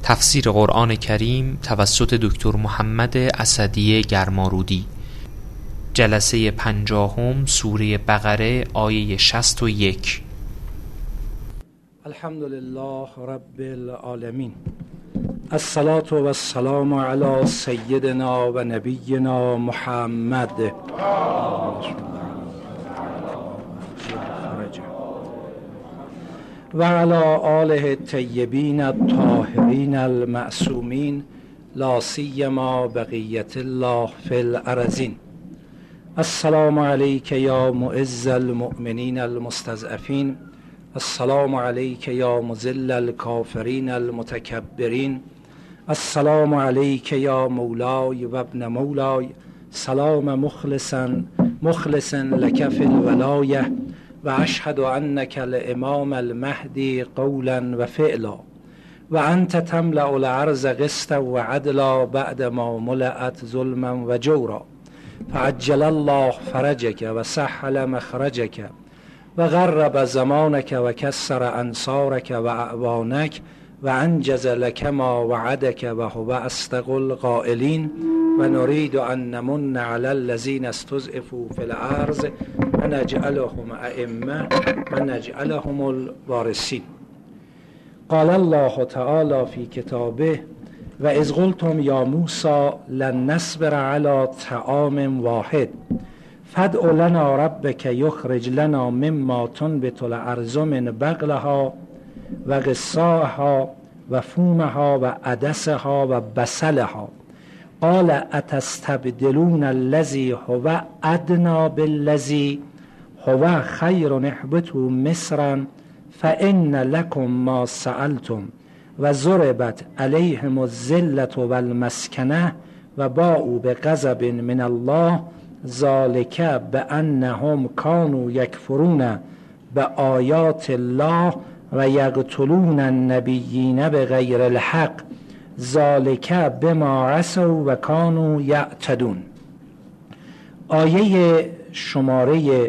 تفسیر قرآن کریم توسط دکتر محمد اسدی گرمارودی. جلسه 50 سوره بقره آیه 61. الحمدلله رب العالمین، الصلاة و السلام علی سیدنا و نبینا محمد و علی آله الطیبین الطاهرین المعصومین، لا سیما بقیت الله فی الارضین. السلام علیک یا معز المؤمنین المستضعفین، السلام علیک یا مذل الکافرین المتکبرین، السلام علیک یا مولای و ابن مولای، سلام مخلص لک فی الولایه و اشهد انک الامام المهدی قولا و فعلا و انت تملأ الارض قسطا و عدلا بعد ما ملأت ظلما و جورا، فعجل الله فرجک و سهل مخرجک و غرب زمانک و کسر انصارک و اعوانک و انجز لک ما وعدک و هو اصدق القائلین و نرید ان نمن علی الذین استضعفوا فی الارض و نجعلهم ائمه و نجعلهم الوارثین. قال الله تعالی فی کتابه و اذ قلتم یا موسی لن نصبر علی طعام واحد فادع لنا ربک یخرج لنا مما تنبت الارض من بقلها و قثائها و فومها و عدسها و بصلها قال اتستبدلون الذی هو ادنی بالذی هو خیر اهبطوا مصرا فان لکم ما سألتم و ضربت علیهم الذلة والمسکنة و باءوا بغضب من الله ذلک بانهم کانوا یکفرون بآیات الله و یقتلون النبیین بغیر الحق ذلک بما عصوا و کانوا یعتدون. آیه شماره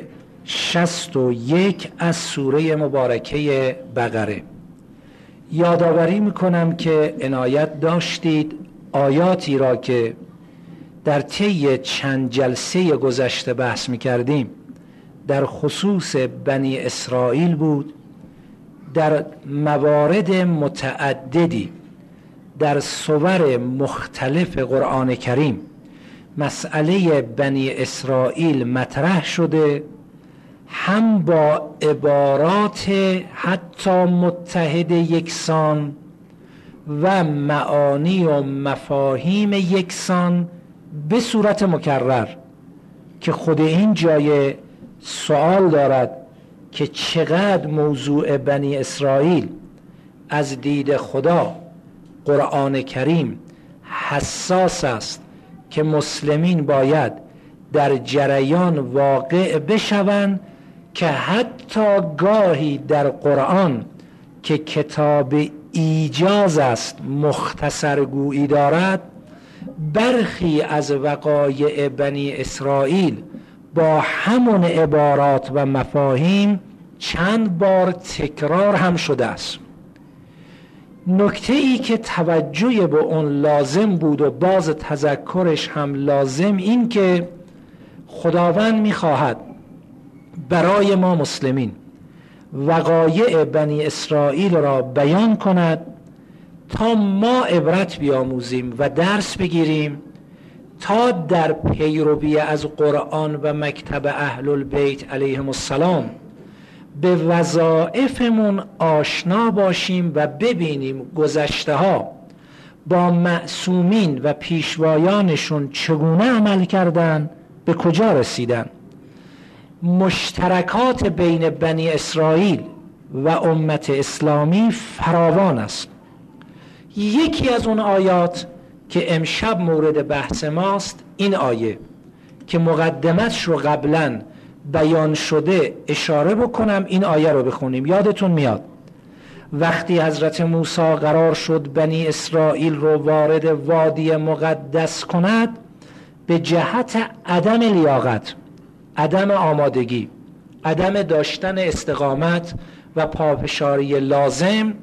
61 از سوره مبارکه بقره. یادآوری میکنم که عنایت داشتید آیاتی را که در طی چند جلسه گذشته بحث میکردیم در خصوص بنی اسرائیل بود، در موارد متعددی در صور مختلف قرآن کریم مسئله بنی اسرائیل مطرح شده، هم با عبارات حتی متحد یکسان و معانی و مفاهیم یکسان به صورت مکرر، که خود این جای سوال دارد که چقدر موضوع بنی اسرائیل از دید خدا قرآن کریم حساس است که مسلمین باید در جریان واقع بشوند، که حتی گاهی در قرآن که کتاب ایجاز است مختصرگویی دارد، برخی از وقایع بنی اسرائیل با همون عبارات و مفاهیم چند بار تکرار هم شده است. نکته ای که توجه به اون لازم بود و باز تذکرش هم لازم، این که خداوند میخواهد برای ما مسلمین وقایع بنی اسرائیل را بیان کند تا ما عبرت بیاموزیم و درس بگیریم، تا در پیروی از قرآن و مکتب اهل البیت علیهم السلام به وظایفمون آشنا باشیم و ببینیم گذشته ها با معصومین و پیشوایانشون چگونه عمل کردن، به کجا رسیدن. مشترکات بین بنی اسرائیل و امت اسلامی فراوان است. یکی از اون آیات که امشب مورد بحث ماست این آیه که مقدمتش رو قبلا بیان شده اشاره بکنم. این آیه رو بخونیم. یادتون میاد وقتی حضرت موسی قرار شد بنی اسرائیل رو وارد وادی مقدس کند، به جهت عدم لیاقت، عدم آمادگی، عدم داشتن استقامت و پافشاری لازم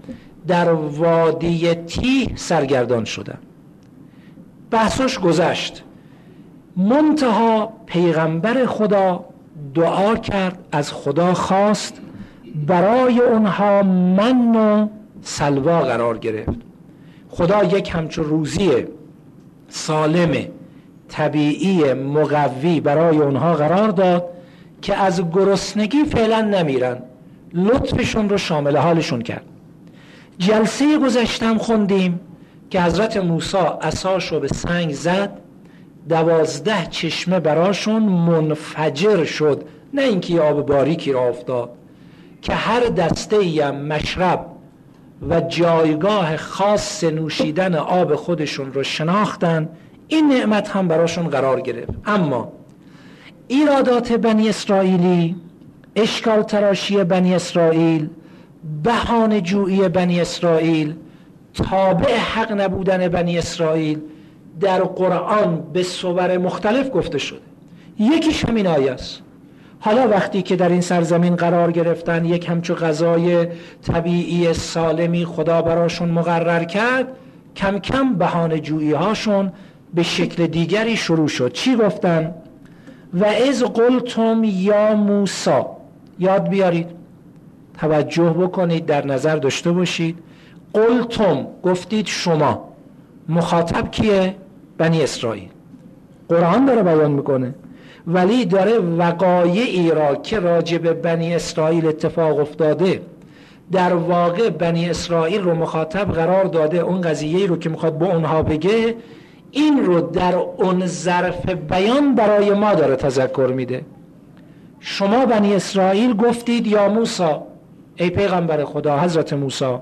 در وادی تیه سرگردان شدن. بحثش گذشت، منتها پیغمبر خدا دعا کرد، از خدا خواست برای اونها من و سلوا قرار گرفت. خدا یک همچون روزی سالم طبیعی مقوی برای اونها قرار داد که از گرسنگی فعلا نمیرن، لطفشون رو شامل حالشون کرد. جلسه گذشتم خوندیم که حضرت موسی عصاشو به سنگ زد، 12 چشمه براشون منفجر شد، نه اینکه آب باریکی را افتاد، که هر دسته مشرب و جایگاه خاص نوشیدن آب خودشون رو شناختن. این نعمت هم براشون قرار گرفت. اما ایرادات بنی اسرائیلی، اشکال تراشی بنی اسرائیل، بهانه جویی بنی اسرائیل، تابع حق نبودن بنی اسرائیل در قرآن به صور مختلف گفته شده. یکیش همین آیه است. حالا وقتی که در این سرزمین قرار گرفتن، یک همچو غذای طبیعی سالمی خدا براشون مقرر کرد، کم کم بهانه جویی هاشون به شکل دیگری شروع شد. چی گفتن؟ و اذ قلتم یا موسی، یاد بیارید، توجه بکنید، در نظر داشته باشید. قلتم، گفتید شما. مخاطب کیه؟ بنی اسرائیل. قرآن داره بیان میکنه، ولی داره وقایعی را که راجع به بنی اسرائیل اتفاق افتاده، در واقع بنی اسرائیل رو مخاطب قرار داده، اون قضیه‌ای رو که میخواد با اونها بگه، این رو در اون ظرف بیان برای ما داره تذکر میده. شما بنی اسرائیل گفتید یا موسی، ای پیغمبر خدا حضرت موسی،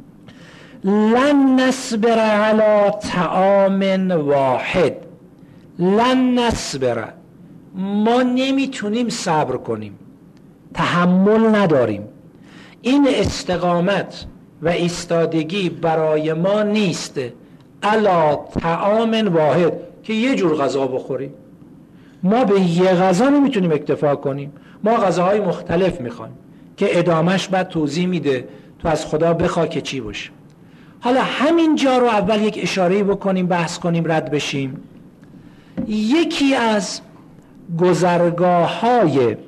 لن نصبر علی طعام واحد، لن نصبر، ما نمیتونیم صبر کنیم، تحمل نداریم، این استقامت و ایستادگی برای ما نیست، علی طعام واحد، که یه جور غذا بخوریم. ما به یه غذا نمیتونیم اکتفا کنیم، ما غذاهای مختلف میخوایم که ادامش بعد توضیح میده، تو از خدا بخوا که چی باشه. حالا همین جا رو اول یک اشاره‌ای بکنیم، بحث کنیم، رد بشیم. یکی از گذرگاه‌های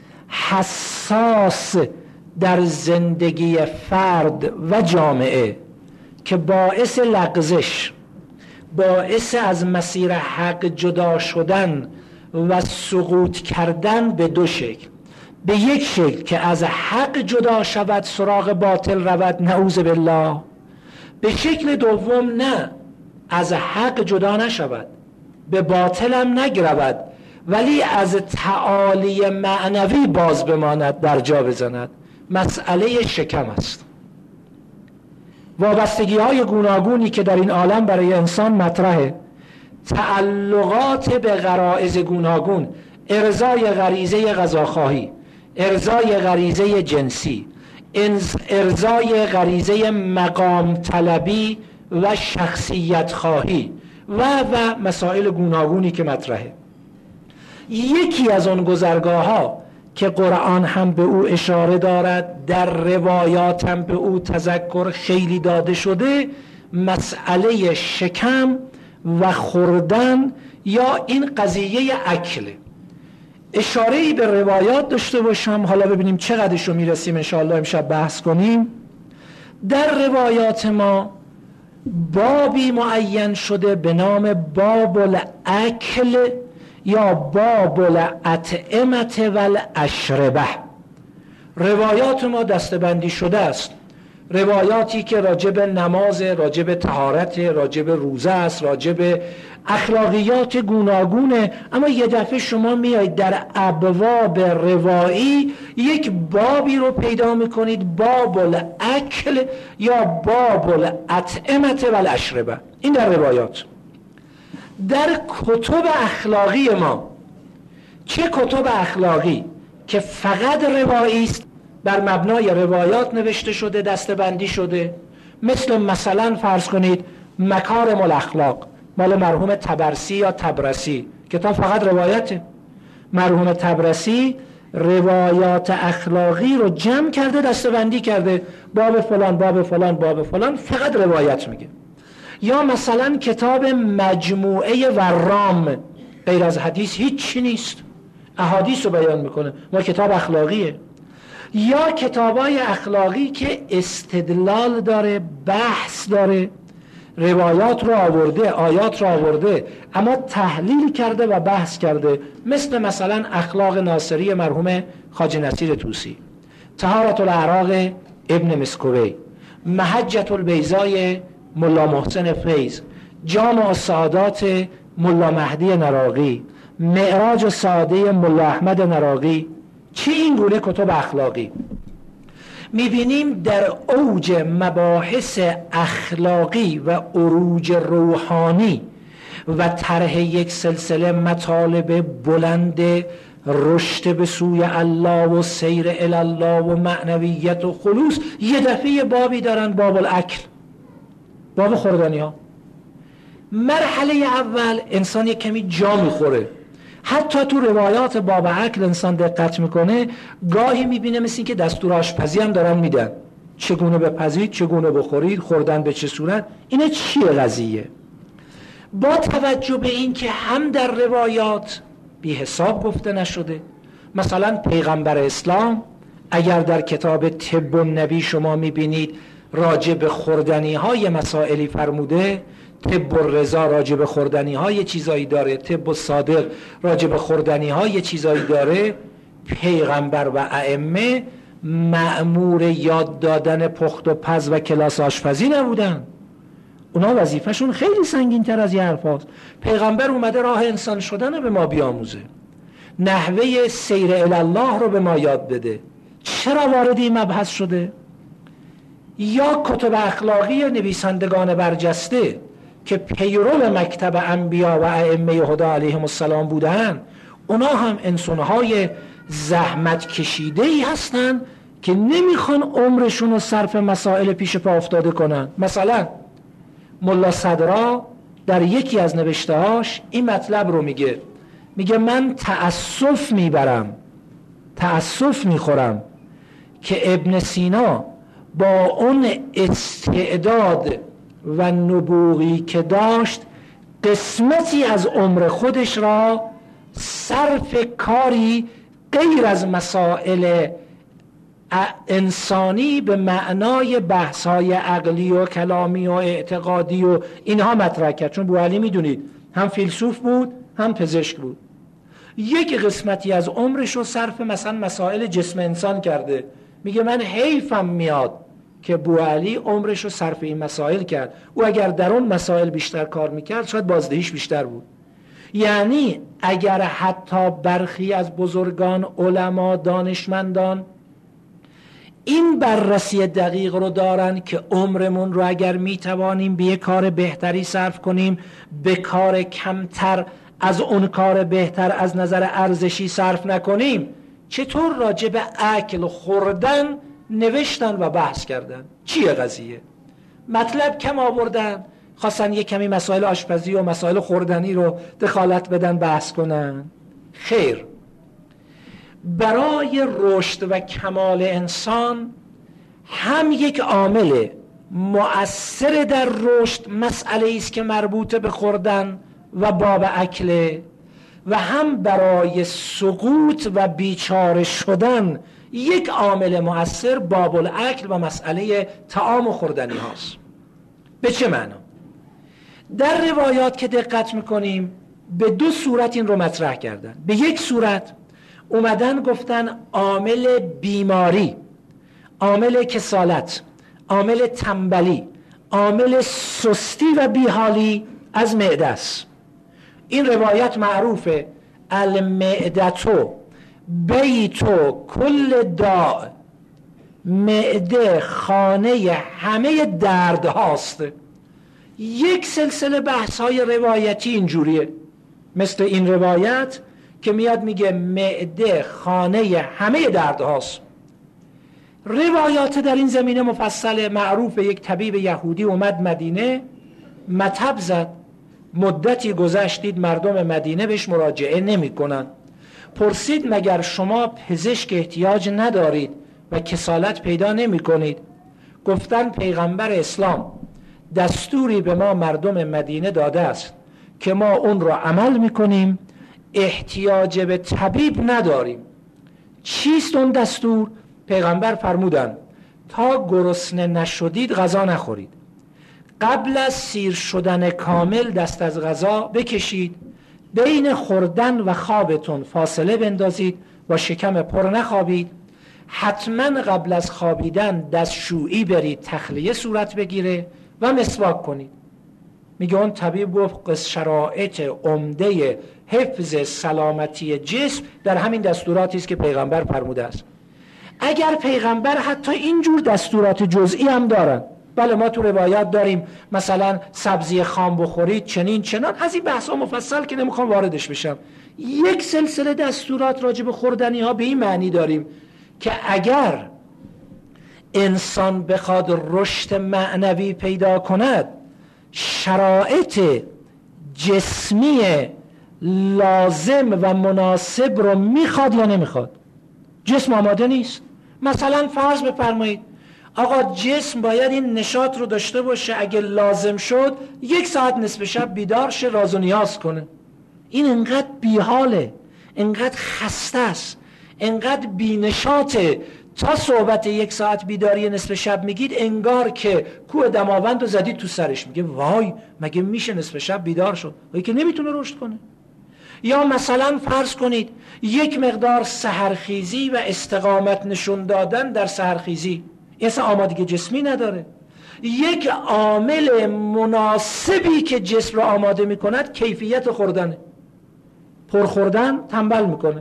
حساس در زندگی فرد و جامعه که باعث لغزش، باعث از مسیر حق جدا شدن و سقوط کردن به دو شکل، به یک شکل که از حق جدا شود سراغ باطل رود، نعوذ بالله، به شکل دوم نه، از حق جدا نشود، به باطل هم نگرود، ولی از تعالی معنوی باز بماند، در جا بزند. مسئله شکم است. وابستگی های گوناگونی که در این عالم برای انسان مطرحه، تعلقات به غرایز گوناگون، ارضای غریزه غذاخواهی، ارضای غریزه جنسی، ارضای غریزه مقام طلبی و شخصیت خواهی و مسائل گوناگونی که مطرحه. یکی از اون گذرگاه ها که قرآن هم به او اشاره دارد، در روایات هم به او تذکر خیلی داده شده، مسئله شکم و خوردن یا این قضیه اکل. اشاره‌ای به روایات داشته باشم، حالا ببینیم چقدرش رو میرسیم انشاءالله امشب بحث کنیم. در روایات ما بابی معین شده به نام باب الاکل یا باب الاطعمه والاشربه. روایات ما دسته‌بندی شده است، روایاتی که راجب نماز، راجب طهارت، راجب روزه است، راجب اخلاقیات گوناگونه، اما یه دفعه شما میایید در ابواب روایی یک بابی رو پیدا میکنید، باب الاکل یا باب الاطعمه والاشربه. این در روایات. در کتب اخلاقی ما، چه کتب اخلاقی که فقط روایی است، بر مبنای روایات نوشته شده، دسته‌بندی شده، مثلا فرض کنید مکارم الاخلاق مال مرحوم طبرسی یا طبرسی، کتاب فقط روایته. مرحوم طبرسی روایات اخلاقی رو جمع کرده، دسته‌بندی کرده، باب فلان باب فلان باب فلان، فقط روایت میگه. یا مثلا کتاب مجموعه ورام، غیر از حدیث هیچی نیست، احادیث رو بیان میکنه، ما کتاب اخلاقیه. یا کتابای اخلاقی که استدلال داره، بحث داره، روایات رو آورده، آیات رو آورده، اما تحلیل کرده و بحث کرده، مثلا اخلاق ناصری مرحوم خواجه نصیر طوسی، طهارت الاعراق ابن مسکوی، محجة البیضای ملا محسن فیض، جامع السعادات ملا مهدی نراقی، معراج السعاده ملا احمد نراقی. چه این گونه کتب اخلاقی میبینیم در اوج مباحث اخلاقی و عروج روحانی و طرح یک سلسله مطالب بلند رشد به سوی الله و سیر الی الله و معنویت و خلوص، یه دفعه بابی دارن، باب الاکل، باب خوردنی ها. مرحله اول انسان یک کمی جا میخوره، حتی تو روایات باب اکل انسان دقت میکنه، گاهی میبینه مثل این که دستور آشپزی هم دارن میدن، چگونه بپزید، چگونه بخورید، خوردن به چه صورت. اینه چیه قضیه؟ با توجه به این که هم در روایات بی حساب گفته نشده، مثلا پیغمبر اسلام اگر در کتاب طب النبی شما میبینید راجع به خوردنی های مسائلی فرموده، طب الرضا راجع به خوردنی های چیزایی داره، طب الصادق راجع به خوردنی های چیزایی داره، پیغمبر و ائمه مأمور یاد دادن پخت و پز و کلاس آشپزی نبودن. اونا وظیفهشون خیلی سنگین تر از یه حرف هاست. پیغمبر اومده راه انسان شدن رو به ما بیاموزه، نحوه سیر الی الله رو به ما یاد بده. چرا وارد این مبحث شده؟ یا کتب اخلاقی نویسندگان برجسته که پیرو مکتب انبیا و ائمه هدی علیهم السلام بودن، اونا هم انسانهای زحمت کشیده‌ای هستن که نمیخوان عمرشون رو صرف مسائل پیش پا افتاده کنن. مثلا ملا صدرا در یکی از نوشته‌هاش این مطلب رو میگه من تأسف میخورم که ابن سینا با اون استعداد و نبوغی که داشت قسمتی از عمر خودش را صرف کاری غیر از مسائل انسانی به معنای بحث‌های عقلی و کلامی و اعتقادی و اینها مطرح کرد. چون بوعلی میدونید هم فیلسوف بود هم پزشک بود. یک قسمتی از عمرش رو صرف مثلا مسائل جسم انسان کرده. میگه من حیفم میاد که بوعلی عمرش رو صرف این مسائل کرد. او اگر در اون مسائل بیشتر کار میکرد شاید بازدهیش بیشتر بود. یعنی اگر حتی برخی از بزرگان، علما، دانشمندان این بررسی دقیق رو دارن که عمرمون رو اگر میتوانیم به یک کار بهتری صرف کنیم، به کار کمتر از اون کار بهتر از نظر ارزشی صرف نکنیم، چطور راجع به اکل خوردن نوشتن و بحث کردن؟ چیه قضیه؟ مطلب کم آوردن، خواستن یک کمی مسائل آشپزی و مسائل خوردنی رو دخالت بدن، بحث کنن؟ خیر. برای رشد و کمال انسان هم یک عامل مؤثر در رشد مسئله است که مربوط به خوردن و باب اکله، و هم برای سقوط و بیچاره شدن یک عامل مؤثر باب الاکل و مسئله طعام و خوردنی هاست. به چه معنا؟ در روایات که دقت میکنیم به دو صورت این رو مطرح کردن. به یک صورت اومدن گفتن عامل بیماری، عامل کسالت، عامل تنبلی، عامل سستی و بیحالی از معده است. این روایت معروفه، المعدتو بیتو کل داء، معده خانه همه درد هاست. یک سلسله بحث های روایتی اینجوریه، مثل این روایت که میاد میگه معده خانه همه درد هاست. روایات در این زمینه مفصل. معروف، یک طبیب یهودی اومد مدینه، مطب زد، مدتی گذشتید مردم مدینه بهش مراجعه نمی کنن. پرسید مگر شما پزشک احتیاج ندارید و کسالت پیدا نمی کنید؟ گفتن پیغمبر اسلام دستوری به ما مردم مدینه داده است که ما اون را عمل می کنیم، احتیاج به طبیب نداریم. چیست اون دستور؟ پیغمبر فرمودند تا گرسنه نشدید غذا نخورید، قبل از سیر شدن کامل دست از غذا بکشید، بین خوردن و خوابتون فاصله بندازید و شکم پر نخوابید، حتما قبل از خوابیدن دستشویی برید تخلیه صورت بگیره و مسواک کنید. میگه اون طبیب گفت شرایط عمده حفظ سلامتی جسم در همین دستوراتی است که پیغمبر فرموده است. اگر پیغمبر حتی اینجور دستورات جزئی هم دارن، بله ما تو روایات داریم مثلا سبزی خام بخورید چنین چنان، از این بحث ها مفصل که نمیخوام واردش بشم. یک سلسله دستورات راجع به خوردنی ها به این معنی داریم که اگر انسان بخواد رشد معنوی پیدا کند، شرایط جسمی لازم و مناسب رو میخواد یا نمیخواد. جسم آماده نیست. مثلا فرض بفرمایید آقا جسم باید این نشاط رو داشته باشه، اگه لازم شد 1 ساعت نصف شب بیدار شه راز و نیاز کنه. این انقدر بیحاله، انقدر خسته است، انقدر بینشاته، تا صحبت 1 ساعت بیداری نصف شب میگید انگار که کوه دماوند رو زدید تو سرش. میگه وای مگه میشه نصف شب بیدار شد؟ وای که نمیتونه رشد کنه. یا مثلا فرض کنید یک مقدار سحرخیزی و استقامت نشون دادن در سحرخیزی، این اصلا آمادگی جسمی نداره. یک عامل مناسبی که جسم رو آماده میکند کیفیت خوردنه. پر خوردن تنبل میکنه،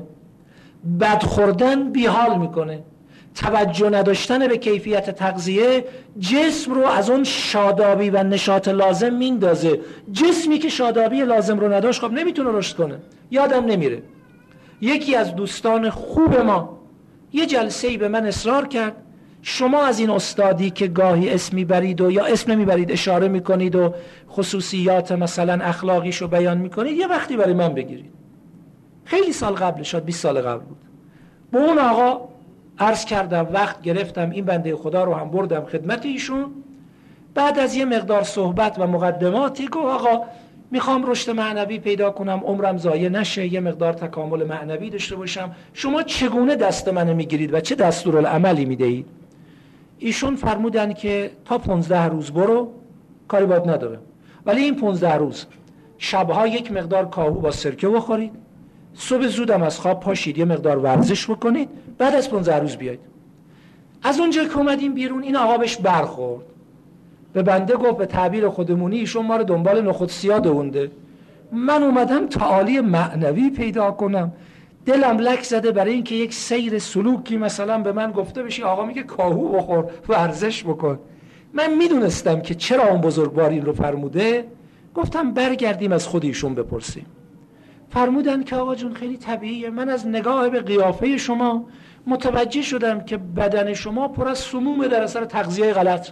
بد خوردن بیحال میکنه، توجه نداشتن به کیفیت تغذیه جسم رو از اون شادابی و نشاط لازم میندازه. جسمی که شادابی لازم رو نداشت خب نمیتونه رشد کنه. یادم نمیره یکی از دوستان خوب ما یه جلسه‌ای به من اصرار کرد شما از این استادی که گاهی اسم میبرید و یا اسم نمیبرید اشاره میکنید و خصوصیات مثلا اخلاقیشو بیان میکنید، یه وقتی برای من بگیرید. خیلی سال قبل، شاید 20 سال قبل بود. با اون آقا عرض کردم، وقت گرفتم، این بنده خدا رو هم بردم خدمت ایشون. بعد از یه مقدار صحبت و مقدماتی گفت آقا میخوام رشد معنوی پیدا کنم، عمرم ضایع نشه، یه مقدار تکامل معنوی داشته باشم، شما چگونه دست منو میگیرید و چه دستورالعملی میدهید؟ ایشون فرمودن که تا 15 روز برو، کاری باید نداره، ولی این 15 روز شبها یک مقدار کاهو با سرکه بخورید، صبح زودم از خواب پاشید یه مقدار ورزش بکنید، بعد از 15 روز بیاید. از اونجا که اومدیم بیرون این آقا بهش برخورد، به بنده گفت به تعبیر خودمونی ایشون ما رو دنبال نخود سیاه دونده. من اومدم تعالی معنوی پیدا کنم، دلم لک زده برای اینکه یک سیر سلوکی مثلا به من گفته بشی آقا میگه کاهو بخور، ورزش بکن. من میدونستم که چرا اون بزرگوار این رو فرموده. گفتم برگردیم از خود ایشون بپرسیم. فرمودن که آقا جون خیلی طبیعیه، من از نگاه به قیافه شما متوجه شدم که بدن شما پر از سموم در اثر تغذیه غلط.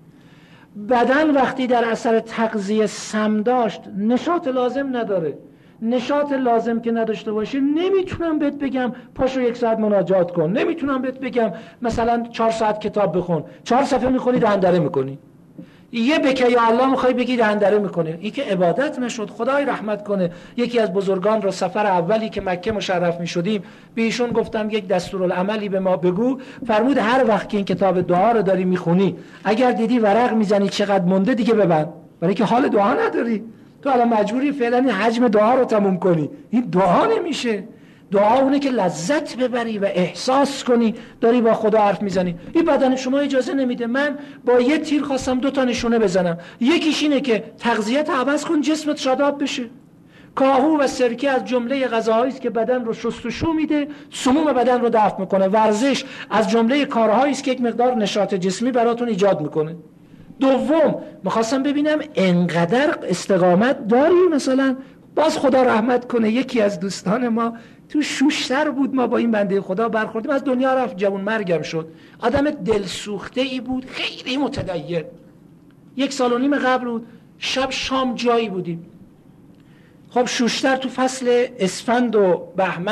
بدن وقتی در اثر تغذیه سم داشت نشاط لازم نداره. نشاط لازم که نداشته باشه نمیتونم بهت بگم پاشو 1 ساعت مناجات کن، نمیتونم بهت بگم مثلا 4 ساعت کتاب بخون، 4 صفحه میخونی دهندره میکنی، یه بکه یا الله میخوای بگی دهندره میکنه. این که عبادت نشد. خدای رحمت کنه یکی از بزرگان را سفر اولی که مکه مشرف میشدیم به ایشون گفتم یک دستورالعملی به ما بگو. فرمود هر وقت که این کتاب دعا رو داری میخونی اگر دیدی ورق میزنی چقدر مونده دیگه ببند، برای که حال دعا نداری. تو الان مجبوری فعلا این حجم دعا رو تموم کنی. این دعا نمیشه. دعا اونه که لذت ببری و احساس کنی داری با خدا حرف میزنی. این بدن شما اجازه نمیده. من با یه تیر خواستم 2 تا نشونه بزنم. یکیش اینه که تغذیت عوض کن جسمت شاداب بشه. کاهو و سرکه از جمله غذاهایی است که بدن رو شستشو میده، سموم بدن رو دفع میکنه. ورزش از جمله کارهایی است که یک مقدار نشاط جسمی براتون ایجاد میکنه. دوم میخواستم ببینم انقدر استقامت داری مثلا. باز خدا رحمت کنه یکی از دوستان ما تو شوشتر بود، ما با این بنده خدا برخوردیم، از دنیا رفت، جوان مرگم شد. آدم دلسوخته ای بود، خیلی متدین. 1.5 سال قبل بود، شب شام جایی بودیم. خب شوشتر تو فصل اسفند و بهمن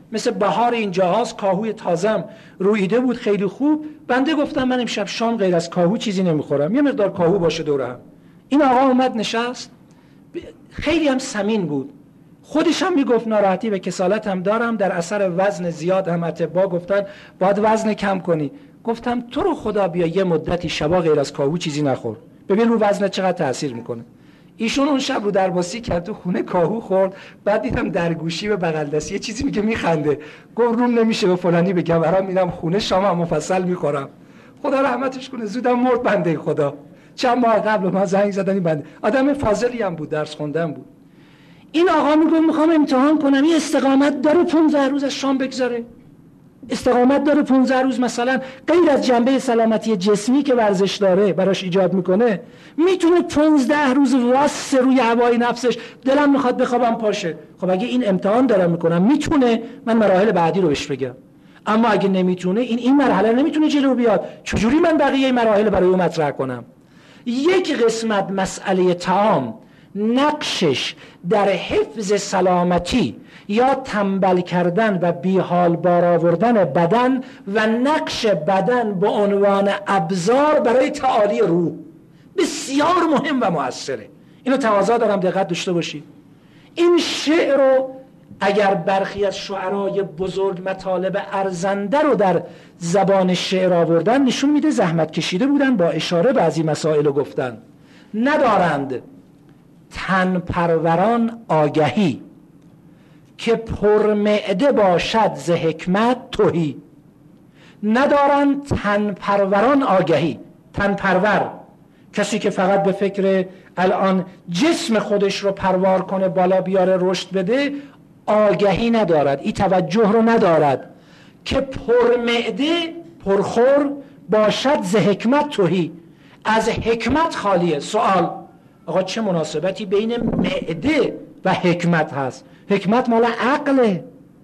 مثل بهار اینجاهاست، کاهوی تازم رویده بود خیلی خوب. بنده گفتم من امشب شام غیر از کاهو چیزی نمیخورم، یه مقدار کاهو باشه دوره هم. این آقا اومد نشست، خیلی هم سمین بود، خودش هم میگفت ناراحتی و کسالت هم دارم، در اثر وزن زیاد هم اطباء گفتن باید وزن کم کنی. گفتم تو رو خدا بیا یه مدتی شبا غیر از کاهو چیزی نخور، ببین رو وزن چقدر تاثیر میکنه. ایشون اون شب رو درباسی کرد، تو خونه کاهو خورد، بعد دیدم در گوشی به بغل دستی یه چیزی میگه، میخنده، گفت روم نمیشه به فلانی بگم، برام میرم خونه شام مفصل میخورم. خدا رحمتش کنه، زودم مرد بنده خدا. چند ماه قبل ما زنگ زدن، این بنده آدم فاضلی هم بود، درس خوندن بود. این آقا میگه میخوام امتحان کنم، این استقامت داره 15 روز از شام بگذاره، استقامت داره 15 روز مثلا غیر از جنبه سلامتی جسمی که ورزش داره براش ایجاد میکنه، میتونه 15 روز واسه روی هوای نفسش دلم میخواد بخوابم پاشه. خب اگه این امتحان دارم میکنم میتونه، من مراحل بعدی رو بهش بگم. اما اگه نمیتونه، این مرحله نمیتونه جلو بیاد، چجوری من بقیه مراحل برای اون مطرح کنم؟ یک قسمت مسئله طعام نقشش در حفظ سلامتی یا تنبل کردن و بیحال بار آوردن بدن و نقش بدن به عنوان ابزار برای تعالی روح بسیار مهم و مؤثره. اینو تقاضا دارم دقت داشته باشید. این شعر رو اگر برخی از شعرای بزرگ مطالب ارزنده رو در زبان شعر آوردن، نشون میده زحمت کشیده بودن، با اشاره بعضی مسائل رو گفتن. ندارند تن پروران آگهی که پرمعده باشد ز حکمت تهی. ندارند تن پروران آگهی، تن پرور کسی که فقط به فکر الان جسم خودش رو پروار کنه، بالا بیاره، رشد بده، آگهی ندارد، این توجه رو ندارد که پرمعده پرخور باشد ز حکمت تهی، از حکمت خالیه. سوال آقا چه مناسبتی بین معده و حکمت هست؟ حکمت مال عقله،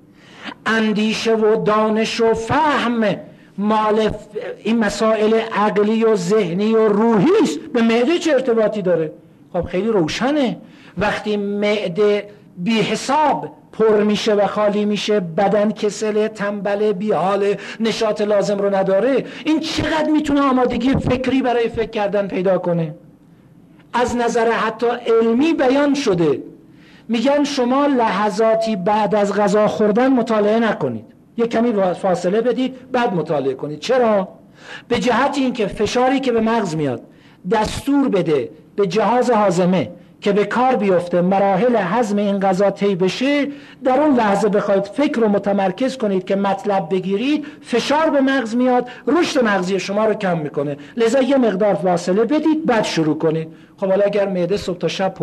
اندیشه و دانش و فهم مال این مسائل عقلی و ذهنی و روحی است. به معده چه ارتباطی داره؟ خب خیلی روشنه، وقتی معده بی حساب پر میشه و خالی میشه، بدن کسل، تنبل، بیحال، نشاط لازم رو نداره، این چقدر میتونه آمادگی فکری برای فکر کردن پیدا کنه؟ از نظر حتی علمی بیان شده، میگن شما لحظاتی بعد از غذا خوردن مطالعه نکنید، یک کمی فاصله بدید بعد مطالعه کنید. چرا؟ به جهت اینکه فشاری که به مغز میاد دستور بده به جهاز هاضمه که به کار بیفته، مراحل هضم این غذا طی بشه، در اون لحظه بخواید فکر رو متمرکز کنید که مطلب بگیرید، فشار به مغز میاد، رشد مغزی شما رو کم میکنه، لذا یه مقدار فاصله بدید بعد شروع کنید. خب حالا اگر معده صبح تا شب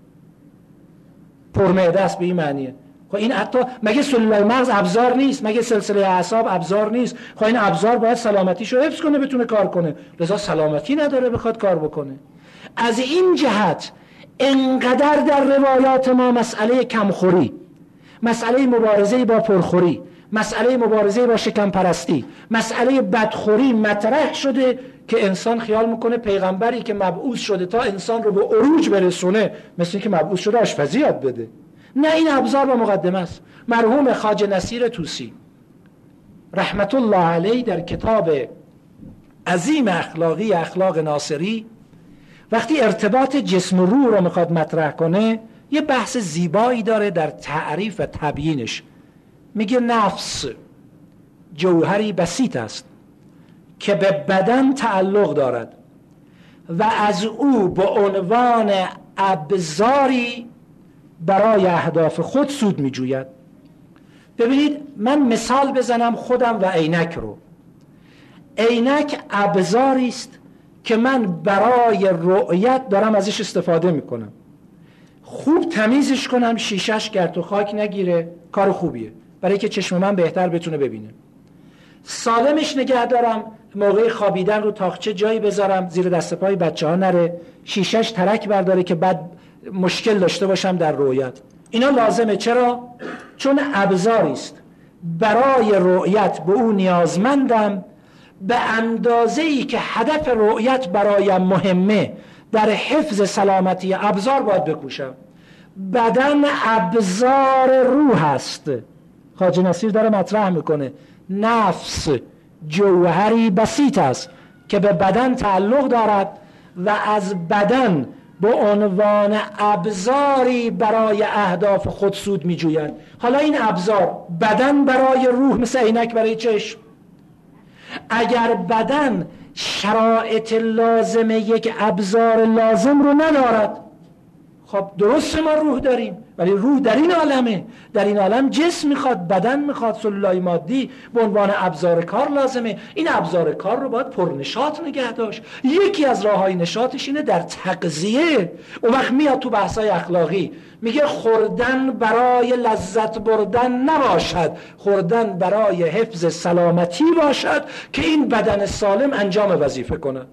پر معده است به این معنیه، خب این حتی مگه سلولای مغز ابزار نیست؟ مگه سلسله اعصاب ابزار نیست؟ خب این ابزار باید سلامتیشو حفظ کنه بتونه کار کنه، لذا سلامتی نداره بخواد کار بکنه. از این جهت انقدر در روایات ما مسئله کمخوری، مسئله مبارزه با پرخوری، مسئله مبارزه با شکم پرستی، مسئله بدخوری مطرح شده که انسان خیال میکنه پیغمبری که مبعوث شده تا انسان رو به عروج برسونه مثل اینکه مبعوث شده آشپزی یاد بده. نه، این ابزار و مقدمه است. مرحوم خواجه نصیر طوسی رحمت الله علیه در کتاب عظیم اخلاقی اخلاق ناصری وقتی ارتباط جسم و روح رو میخواد مطرح کنه، یه بحث زیبایی داره در تعریف و تبیینش. میگه نفس جوهری بسیط است که به بدن تعلق دارد و از او به عنوان ابزاری برای اهداف خود سود میجوید. ببینید من مثال بزنم خودم و عینک رو. عینک ابزاری است که من برای رؤیت دارم ازش استفاده میکنم. خوب تمیزش کنم، شیشش گرد و خاک نگیره، کار خوبیه برای که چشم من بهتر بتونه ببینه. سالمش نگه دارم، موقع خوابیدن رو تاقچه جایی بذارم زیر دست پای بچه ها نره، شیشش ترک برداره که بعد مشکل داشته باشم در رؤیت. اینا لازمه. چرا؟ چون ابزاری است برای رؤیت، به اون نیازمندم به اندازه‌ای که هدف رؤیت برایم مهمه. در حفظ سلامتی ابزار باید بکوشم. بدن ابزار روح است. خواجه نصیر داره مطرح میکنه نفس جوهری بسیط است که به بدن تعلق دارد و از بدن به عنوان ابزاری برای اهداف خود سود میجوید. حالا این ابزار، بدن برای روح مثل عینک برای چشم. اگر بدن شرایط لازم یک ابزار لازم رو ندارد، خب درسته ما روح داریم ولی روح در این عالمه، در این عالم جسم میخواد، بدن میخواد، سلولای مادی به عنوان ابزار کار لازمه. این ابزار کار رو باید پرنشاط نگه داشت. یکی از راههای نشاطش اینه در تغذیه. اون وقت میاد تو بحثای اخلاقی میگه خوردن برای لذت بردن نباشد، خوردن برای حفظ سلامتی باشد که این بدن سالم انجام وظیفه کند.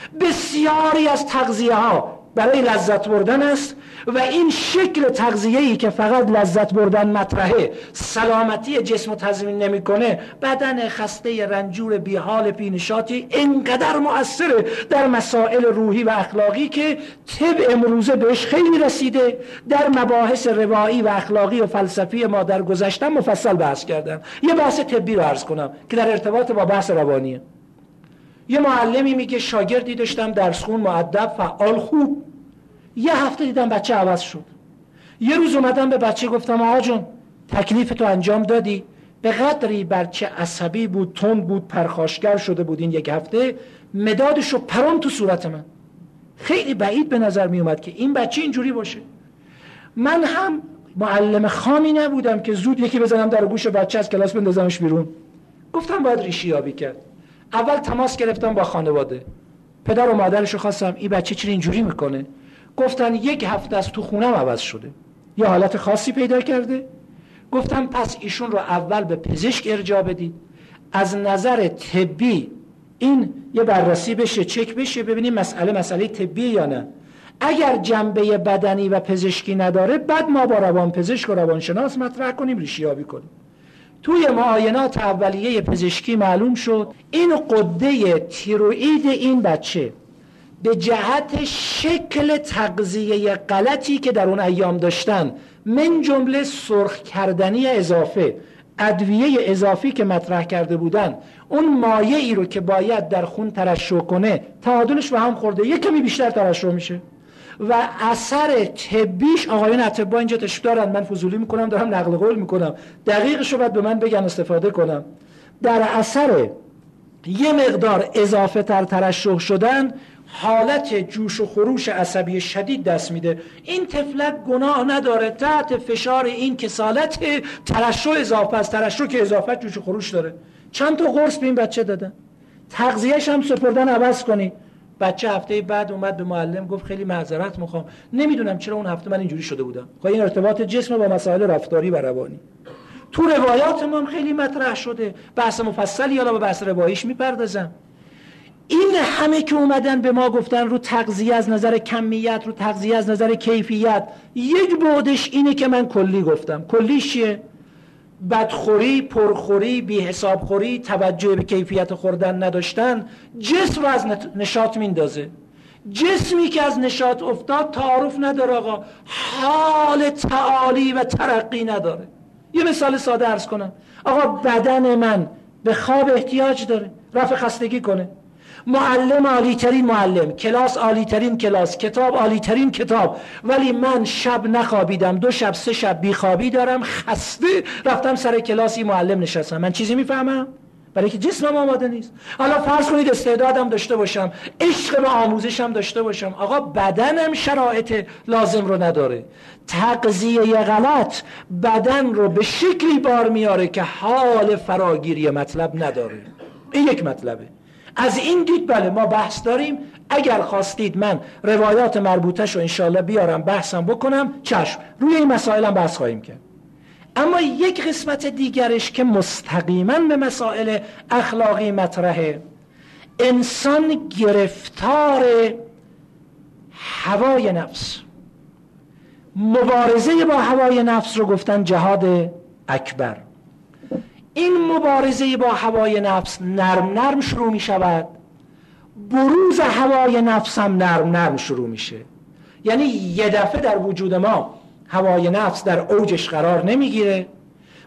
بسیاری از تغذیه ها برای لذت بردن است و این شکل تغذیه‌ای که فقط لذت بردن مطرحه، سلامتی جسم رو تضمین نمی‌کنه، بدن خسته رنجور بی‌حال بی‌نشاطی اینقدر مؤثره در مسائل روحی و اخلاقی که طب امروزه بهش خیلی رسیده. در مباحث روایی و اخلاقی و فلسفی ما در گذشته مفصل بحث کردن. یه بحث طبی رو عرض کنم که در ارتباط با بحث روانیه. یه معلمی میگه شاگردی داشتم درس خون، مؤدب، فعال، خوب. یه هفته دیدم بچه عوض شد. یه روز اومدم به بچه گفتم آقا جون تکلیف تو انجام دادی؟ به قدری بچه عصبی بود، تند بود، پرخاشگر شده بود این یک هفته، مدادشو پرام تو صورت من. خیلی بعید به نظر می اومد که این بچه اینجوری باشه. من هم معلم خامی نبودم که زود یکی بزنم در گوش بچه از کلاس بندازمش بیرون. گفتم باید ریشی یابی کرد. اول تماس گرفتم با خانواده، پدر و مادرشو خواستم این بچه چرا اینجوری میکنه. گفتن یک هفته از تو خونم عوض شده، یه حالت خاصی پیدا کرده. گفتم پس ایشون رو اول به پزشک ارجاع بدید، از نظر طبی این یه بررسی بشه، چک بشه، ببینیم مسئله طبی یا نه. اگر جنبه بدنی و پزشکی نداره بعد ما با روانپزشک و روانشناس مطرح کنیم، ریشیابی کنیم. توی معاینات اولیه پزشکی معلوم شد این غده تیروئید این بچه به جهت شکل تغذیه غلطی که در اون ایام داشتن، من جمله سرخ کردنی اضافه، ادویه اضافی که مطرح کرده بودن، اون مایعی رو که باید در خون ترشح کنه تعادلش به هم خورده، یک کمی بیشتر ترشح میشه و اثر طبیش، آقایون اطباء اینجا تشریف دارن، من فضولی میکنم دارم نقل قول میکنم، دقیقش رو باید به من بگن استفاده کنم. در اثر یه مقدار اضافه تر ترشح شدن حالت جوش و خروش عصبی شدید دست میده. این طفلک گناه نداره، تحت فشار این کسالت ترشح اضافه است. ترشح که اضافه جوش و خروش داره. چند تا قرص به این بچه دادن، تغذیه‌اش هم سپردن عوض کنی. بچه هفته بعد اومد به معلم گفت خیلی معذرت میخوام، نمیدونم چرا اون هفته من اینجوری شده بودم. خب این ارتباط جسم با مسائل رفتاری و روانی تو روایات ما هم خیلی مطرح شده. بحث مفصلی حالا به بحث رواییش میپردازم. این همه که اومدن به ما گفتن رو تغذیه از نظر کمیت، رو تغذیه از نظر کیفیت، یک بعدش اینه که من کلی گفتم. کلیش چیه؟ بدخوری، پرخوری، بی حساب خوری، توجه به کیفیت خوردن نداشتن جسم رو از نشاط میندازه. جسمی که از نشاط افتاد تعارف نداره آقا، حال تعالی و ترقی نداره. یه مثال ساده عرض کنم. آقا بدن من به خواب احتیاج داره، رفع خستگی کنه. معلم عالی ترین معلم، کلاس عالی ترین کلاس، کتاب عالی ترین کتاب، ولی من شب نخوابیدم، 2 شب 3 شب بیخوابی دارم، خسته، رفتم سر کلاسی معلم نشستم، من چیزی میفهمم؟ برای که جسمم آماده نیست. حالا فرض کنید استعدادم داشته باشم، عشق به آموزشم داشته باشم، آقا بدنم شرایط لازم رو نداره. تغذیه غلط بدن رو به شکلی بار میاره که حال فراگیری مطلب نداره. این یک مطلبه. از این دید بله ما بحث داریم. اگر خواستید من روایات مربوطش رو انشالله بیارم بحثم بکنم، چشم، روی این مسائل هم بحث خواهیم کرد. اما یک قسمت دیگرش که مستقیما به مسائل اخلاقی مطرحه، انسان گرفتار هوای نفس. مبارزه با هوای نفس رو گفتن جهاد اکبر. این مبارزه با هوای نفس نرم شروع می شود، بروز هوای نفس هم نرم شروع میشه. یعنی یه دفعه در وجود ما هوای نفس در اوجش قرار نمیگیره،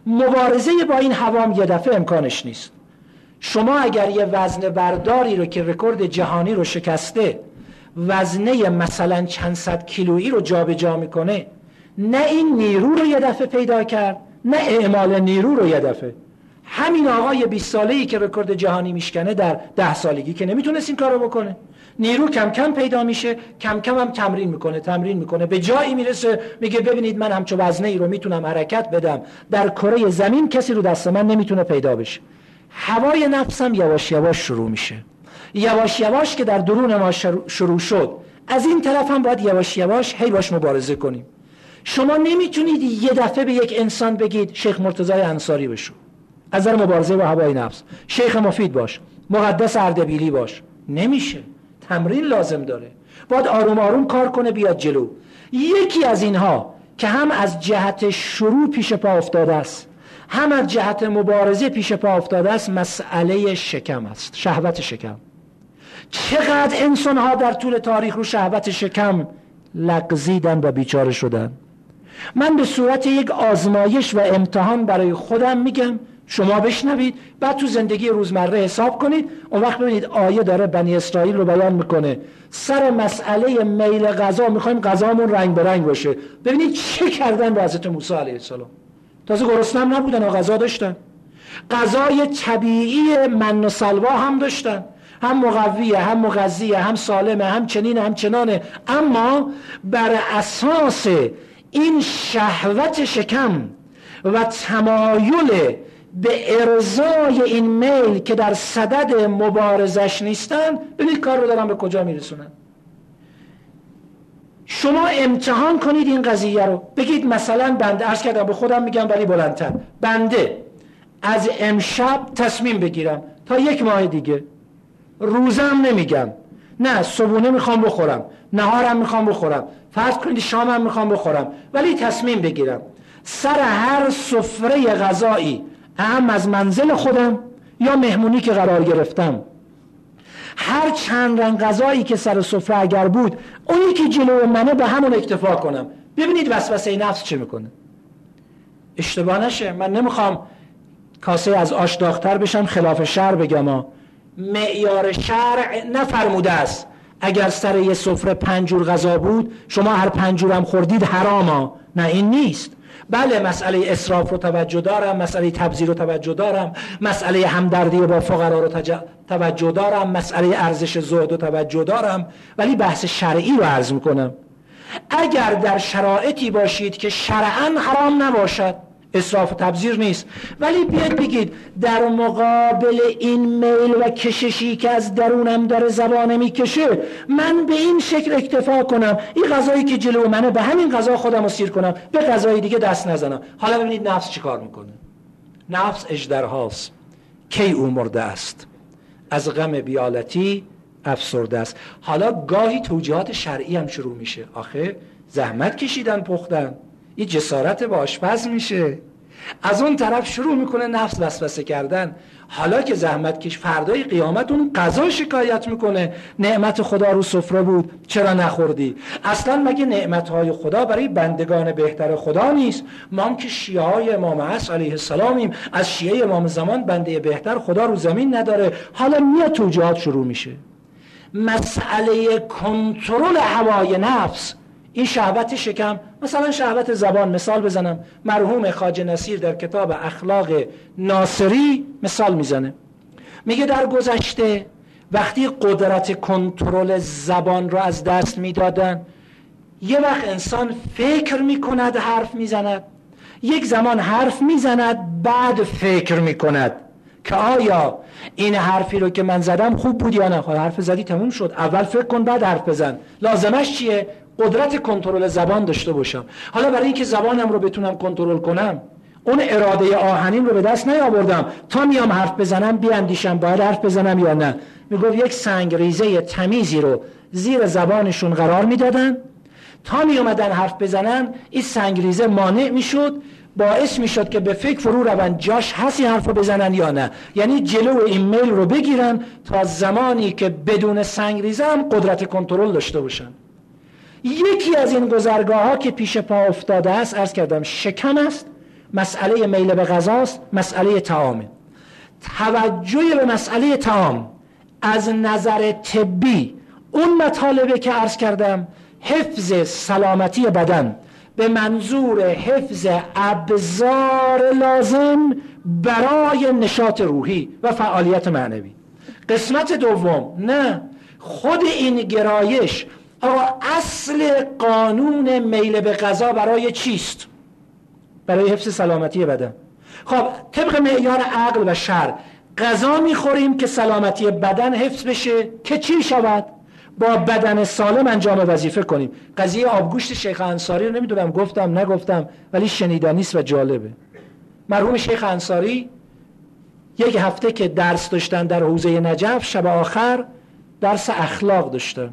مبارزه با این هوام یه دفعه امکانش نیست. شما اگر یه وزن برداری رو که رکورد جهانی رو شکسته، وزنه مثلا چند صد کیلویی رو جابجا میکنه، نه این نیرو رو یه دفعه پیدا کرد، نه اعمال نیرو رو یه دفعه. همین آقای 20 ساله‌ای که رکورد جهانی میشکنه در 10 سالگی که نمیتونست این کارو بکنه. نیرو کم کم پیدا میشه، کم کم هم تمرین میکنه به جایی میرسه میگه ببینید من همچو وزنه ای رو میتونم حرکت بدم، در کره زمین کسی رو دست من نمیتونه پیدا بشه. هوای نفسم یواش یواش شروع میشه، یواش یواش که در درون ما شروع شد، از این طرف هم باید یواش یواش هی باش مبارزه کنیم. شما نمیتونید یه دفعه به یک انسان بگید شیخ مرتضی انصاری بشو، از نظر مبارزه با هوای نفس شیخ مفید باش، مقدس اردبیلی باش. نمیشه، تمرین لازم داره، باید آروم آروم کار کنه بیاد جلو. یکی از اینها که هم از جهت شروع پیش پا افتاده است، هم از جهت مبارزه پیش پا افتاده است، مسئله شکم است، شهوت شکم. چقدر انسان ها در طول تاریخ رو شهوت شکم لغزیدن و بیچاره شدن. من به صورت یک آزمایش و امتحان برای خودم میگم، شما بشنوید، بعد تو زندگی روزمره حساب کنید. اون وقت ببینید آیه داره بنی اسرائیل رو بیان میکنه سر مسئله میل غذا، میخوایم غذامون رنگ به رنگ باشه. ببینید چه کردن به حضرت موسی علیه السلام. تازه گرسنه هم نبودن و غذا داشتن، غذای طبیعی من و سلوا هم داشتن، هم مقویه، هم مغذیه، هم سالمه، هم چنینه، هم چنانه. اما بر اساس این شهوت شکم و تمایل به ارضای این میل که در صدد مبارزش نیستن، ببینید کار رو دارن به کجا میرسونن. شما امتحان کنید این قضیه رو، بگید مثلا بنده، عرض کردم به خودم میگم ولی بلندتر، بنده از امشب تصمیم بگیرم تا 1 ماه دیگه روزم نمیگم، نه صبحونه میخوام بخورم، نهارم میخوام بخورم، فرض کنید شامم میخوام بخورم، ولی تصمیم بگیرم سر هر سفره غذایی، هم از منزل خودم یا مهمونی که قرار گرفتم، هر چند رنگ غذایی که سر سفره اگر بود، اونی که جلو منه به همون اکتفا کنم. ببینید وسوسه نفس چه میکنه. اشتباه نشه، من نمیخوام کاسه از آش داغ‌تر بشم خلاف شرع بگم، معیار شرع نفرموده است اگر سر یه سفره 5 جور غذا بود شما هر 5 جور هم خوردید حراما. نه این نیست. بله مسئله اسراف رو توجه دارم، مسئله تبذیر رو توجه دارم، مسئله همدردی با فقرا رو توجه دارم، مسئله ارزش زهد رو توجه دارم، ولی بحث شرعی رو عرض میکنم. اگر در شرایطی باشید که شرعاً حرام نباشد، اسراف و تبذیر نیست، ولی بیاد بگید در مقابل این میل و کششی که از درونم داره زبانه میکشه، من به این شکل اکتفا کنم، این غذایی که جلو منه به همین غذا خودم رو سیر کنم، به غذای دیگه دست نزنم. حالا ببینید نفس چی کار میکنه. نفس اژدرهاست، کی او مرده است، از غم بیالتی افسرده است. حالا گاهی توجیهات شرعی هم شروع میشه، آخه زحمت کشیدن پختن، یه جسارت با آشپز میشه. از اون طرف شروع میکنه نفس وسوسه کردن. حالا که زحمت کش، فردای قیامت اون قضا شکایت میکنه، نعمت خدا رو سفره بود چرا نخوردی؟ اصلا مگه نعمتهای خدا برای بندگان بهتر خدا نیست؟ ما هم که شیعه های امام عصر علیه السلامیم، از شیعه امام زمان بنده بهتر خدا رو زمین نداره. حالا میاد توجیهات شروع میشه. مسئله کنترل هوای نفس، این شهوت شکم، مثلا شهوت زبان. مثال بزنم، مرحوم خواجه نصیر در کتاب اخلاق ناصری مثال میزنه، میگه در گذشته وقتی قدرت کنترل زبان رو از دست میدادن، یه وقت انسان فکر میکند حرف میزند، یک زمان حرف میزند بعد فکر میکند که آیا این حرفی رو که من زدم خوب بود یا نه. حرف زدی تموم شد، اول فکر کن بعد حرف بزن. لازمش چیه؟ قدرت کنترل زبان داشته باشم. حالا برای اینکه زبانم رو بتونم کنترل کنم، اون اراده آهنین رو به دست نیاوردم تا میام حرف بزنم بیاندیشم باید حرف بزنم یا نه. میگفت یک سنگ ریزه تمیزی رو زیر زبانشون قرار میدادن، تا میومدن حرف بزنن این سنگ ریزه مانع میشد، باعث میشد که به فکر فرو روند جاش هست این حرف رو بزنن یا نه. یعنی جلو این میل رو بگیرن تا زمانی که بدون سنگ ریزه هم قدرت کنترل داشته باشن. یکی از این گذرگاه ها که پیش پا افتاده است، عرض کردم شکم است مسئله میل به غذاست، مسئله طعامه. توجه به مسئله طعام از نظر طبی اون مطالبه که عرض کردم، حفظ سلامتی بدن به منظور حفظ ابزار لازم برای نشاط روحی و فعالیت معنوی. قسمت دوم، نه، خود این گرایش آقا اصل قانون میل به غذا برای چیست؟ برای حفظ سلامتی بدن. خب طبق معیار عقل و شرع غذا میخوریم که سلامتی بدن حفظ بشه که چی شود؟ با بدن سالم انجام وظیفه کنیم. قضیه آبگوشت شیخ انصاری رو نمیدونم گفتم نگفتم، ولی شنیدنی است و جالبه. مرحوم شیخ انصاری یک هفته که درس داشتن در حوزه نجف، شب آخر درس اخلاق داشتن،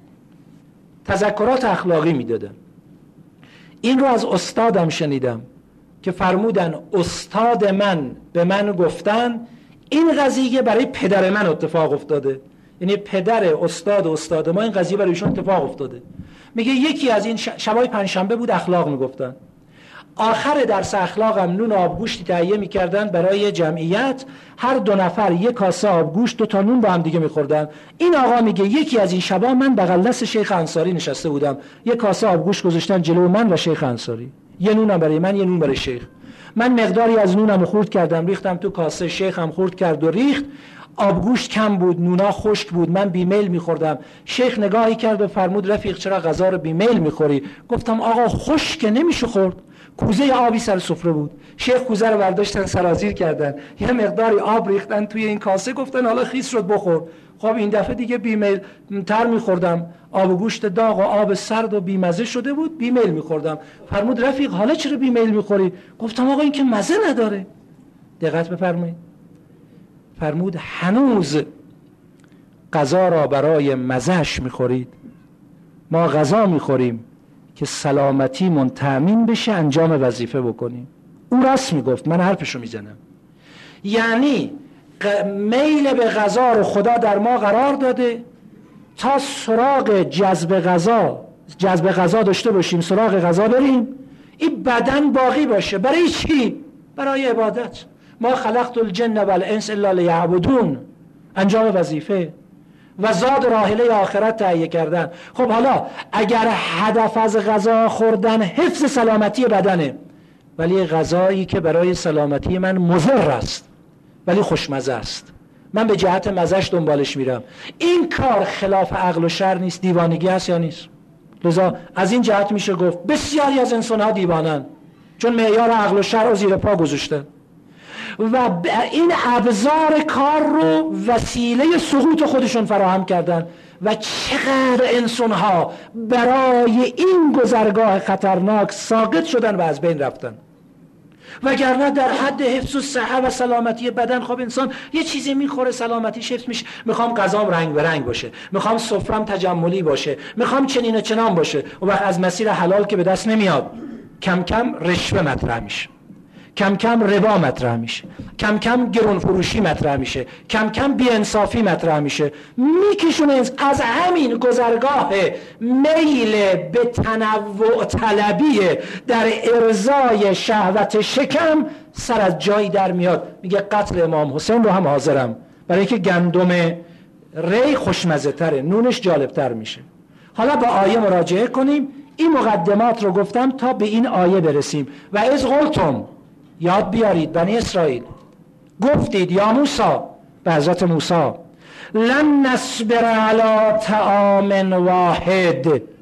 تذکرات اخلاقی میدادن. این رو از استادم شنیدم که فرمودن استاد من به من گفتن این قضیه برای پدر من اتفاق افتاده. یعنی پدر استاد ما این قضیه برای ایشون اتفاق افتاده. میگه یکی از این شبای پنجشنبه بود اخلاق میگفتن، آخر درس اخلاق هم نون آبگوشتی تهیه میکردن برای جمعیت، هر 2 نفر 1 کاسه آبگوشت 2 تا نون با هم دیگه میخوردن. این آقا میگه یکی از این شبا من بغل دست شیخ انصاری نشسته بودم، 1 کاسه آبگوشت گذاشتن جلو من و شیخ انصاری، یه نونم برای من، یه نون برای شیخ. من مقداری از نونم خورد کردم ریختم تو کاسه، شیخ هم خورد کرد و ریخت. آبگوشت کم بود، نونا خشک بود، من بیمیل میخوردم. شیخ نگاهی کرد و فرمود رفیق چرا غذا رو بیمیل میخوری؟ گفتم آقا خشک نمیشه خورد. کوزه آبی سر سفره بود، شیخ کوزه رو برداشتن سرازیر کردن، یه مقداری آب ریختن توی این کاسه، گفتن حالا خیس شد بخور. خب این دفعه دیگه بیمیل تر میخوردم، آب و گوشت داغ و آب سرد و بیمزه شده بود، بیمیل میخوردم. فرمود رفیق حالا چرا بیمیل میخوری؟ گفتم آقا این که مزه نداره. دقت بفرمایید، فرمود هنوز غذا را برای مزهش میخورید، ما غذا میخوریم که سلامتیمون تأمین بشه انجام وظیفه بکنیم. اون راست میگفت، من حرفشو میزنم. یعنی میل به غذا رو خدا در ما قرار داده تا سراغ جذب غذا داشته باشیم، سراغ غذا بریم، این بدن باقی باشه. برای چی؟ برای عبادت. ما خلقت الجن والانس الا لیعبدون، انجام وظیفه و زاد راحله آخرت تهیه کردن. خب حالا اگر هدف از غذا خوردن حفظ سلامتی بدنه، ولی غذایی که برای سلامتی من مضر است ولی خوشمزه است، من به جهت مزهش دنبالش میرم، این کار خلاف عقل و شرع نیست؟ دیوانگی هست یا نیست؟ لذا از این جهت میشه گفت بسیاری از انسان‌ها دیوانن، چون معیار عقل و شرع رو زیر پا گذاشتن و این ابزار کار رو وسیله سقوط خودشون فراهم کردن. و چقدر انسان‌ها برای این گذرگاه خطرناک ساقط شدن و از بین رفتن. وگرنه در حد حفظ و صحت و سلامتی بدن، خب انسان یه چیزی میخوره سلامتیش حفظ میشه، میخوام غذام رنگ به رنگ باشه، میخوام سفرم تجملی باشه، میخوام چنین و چنان باشه، و وقت از مسیر حلال که به دست نمیاد، کم کم رشوه مطرح میشه، کم کم ربا مطرح میشه، کم کم گرون فروشی مطرح میشه، کم کم بی‌انصافی مطرح میشه، میکشونه از همین گذرگاه میل به تنوع طلبی در ارضای شهوت شکم سر از جایی در میاد. میگه قتل امام حسین رو هم حاضرم، برای که گندم ری خوشمزه تره، نونش جالب تر میشه. حالا به آیه مراجعه کنیم. این مقدمات رو گفتم تا به این آیه برسیم. و از قلتم، یاد بیارید بنی اسرائیل، گفتید یا موسی، به حضرت موسی، لن نصبر علی طعام واحد،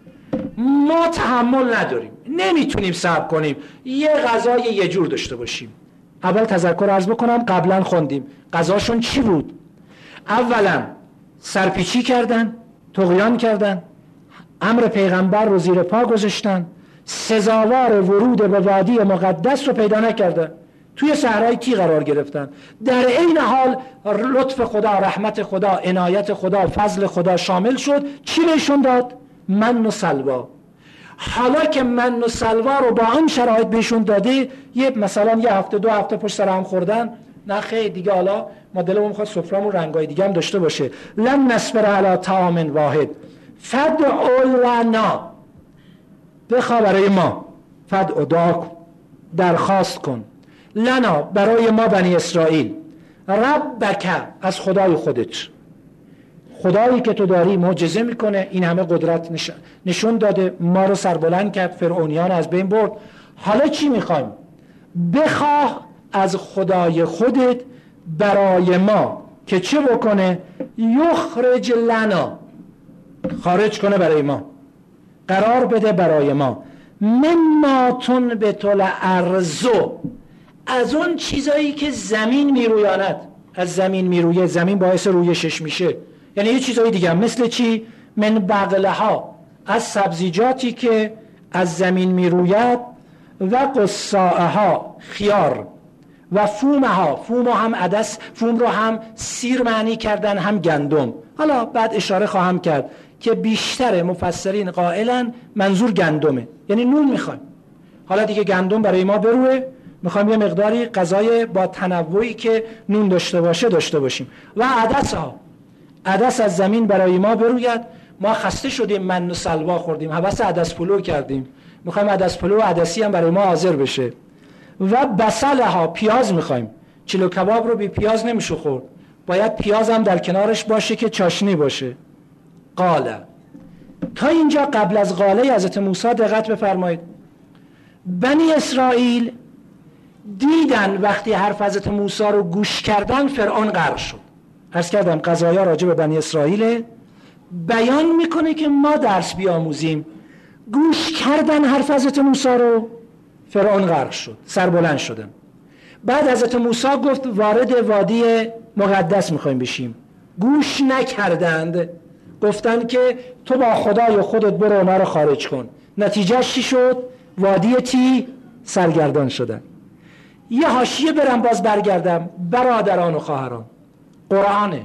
ما تحمل نداریم، نمیتونیم صبر کنیم یه غذای یه جور داشته باشیم. اول تذکر عرض بکنم، قبلا خوندیم غذاشون چی بود. اولا سرپیچی کردن، طغیان کردن، امر پیغمبر رو زیر پا گذاشتن، سزاوار ورود به وادی مقدس رو پیدا نکردن، توی صحرای تی قرار گرفتن. در این حال لطف خدا، رحمت خدا، عنایت خدا، فضل خدا شامل شد. چی بهشون داد؟ من و سلوا. حالا که من و سلوا رو با آن شرایط بهشون داده، مثلا یه هفته 2 هفته پشت سر هم خوردن، نه خیر دیگه حالا ما دلمون می‌خواد سفره‌مون رنگای دیگه هم داشته باشه. لن نصبر علی طعام واحد فدع لنا، بخوا برای ما، فدع دعا کن، درخواست کن، لنا برای ما بنی اسرائیل، ربک از خدای خودت. خدایی که تو داری معجزه میکنه، این همه قدرت نشون داده، ما رو سربلند کرد، فرعونیان از بین برد. حالا چی میخوایم؟ بخواه از خدای خودت برای ما که چه بکنه؟ یخرج لنا، خارج کنه برای ما، قرار بده برای ما، مما تنبت الارض، از اون چیزایی که زمین میرویاند. از زمین میرویه، زمین باعث رویشش میشه، یعنی یه چیزایی دیگه. مثل چی؟ من بقلها، از سبزیجاتی که از زمین میروید، و قصائها، خیار، و فومها، فوم هم عدس، فوم رو هم سیر معنی کردن، هم گندم. حالا بعد اشاره خواهم کرد که بیشتر مفسرین قائلن منظور گندمه، یعنی نون میخوایم. حالا دیگه گندم برای ما بروه، میخوایم یه مقداری غذای با تنوعی که نون داشته باشه داشته باشیم. و عدسها، عدس از زمین برای ما بروید. ما خسته شدیم، من و سلوا خوردیم، حوس عدس پلو کردیم، میخوایم عدس پلو و عدسی هم برای ما حاضر بشه. و بصلها، پیاز میخوایم. چلو کباب رو بی پیاز نمیشه خورد، باید پیاز هم در کنارش باشه که چاشنی باشه. قاله، تا اینجا قبل از قاله حضرت موسی دقت بفرمایید. بنی اسرائیل دیدن وقتی حرف حضرت موسی رو گوش کردن فرعون غرق شد. عرض کردم قضایا راجع به بنی اسرائیل بیان میکنه که ما درس بیاموزیم. گوش کردن حرف حضرت موسی رو، فرعون غرق شد، سربلند شدن. بعد حضرت موسی گفت وارد وادی مقدس میخوایم بشیم، گوش نکردند، گفتن که تو با خدای خودت برو اونا رو خارج کن. نتیجه چی شد؟ وادی تی سرگردان شدن. یه حاشیه برم باز برگردم. برادران و خواهران، قرآنه،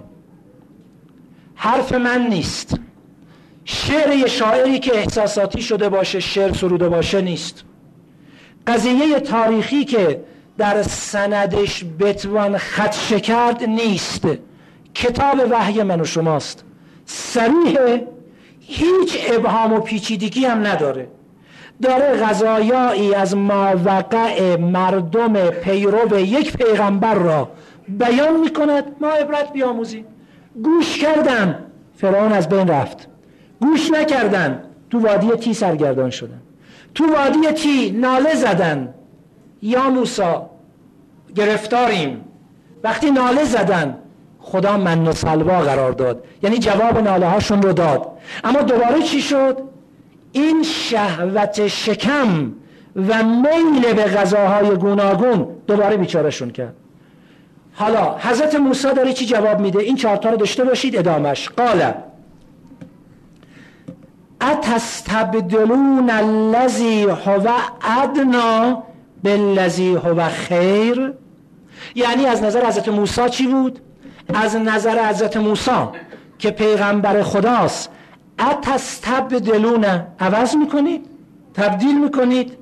حرف من نیست. شعر یه شاعری که احساساتی شده باشه، شعر سروده باشه نیست. قضیه تاریخی که در سندش بتوان خدشه کرد نیست. کتاب وحی من و شماست، صریحه، هیچ ابهام و پیچیدگی هم نداره. داره قضایایی از ماوقع مردم پیرو یک پیغمبر را بیان میکند. ما عبرت بیاموزیم. گوش کردن، فرعون از بین رفت. گوش نکردن، تو وادی تی سرگردان شدن. تو وادی تی ناله زدن، یا موسی گرفتاریم. وقتی ناله زدن، خدا من و سلوا قرار داد، یعنی جواب ناله هاشون رو داد. اما دوباره چی شد؟ این شهوت شکم و میل به غذاهای گوناگون دوباره بیچارهشون کرد. حالا حضرت موسی داره چی جواب میده؟ این چهارتا رو داشته باشید. ادامش قال اتستبدلون الذی هو ادنی بالذی هو خیر. یعنی از نظر حضرت موسی چی بود؟ از نظر حضرت موسی که پیغمبر خداست، اتستبدلون، عوض میکنید، تبدیل میکنید،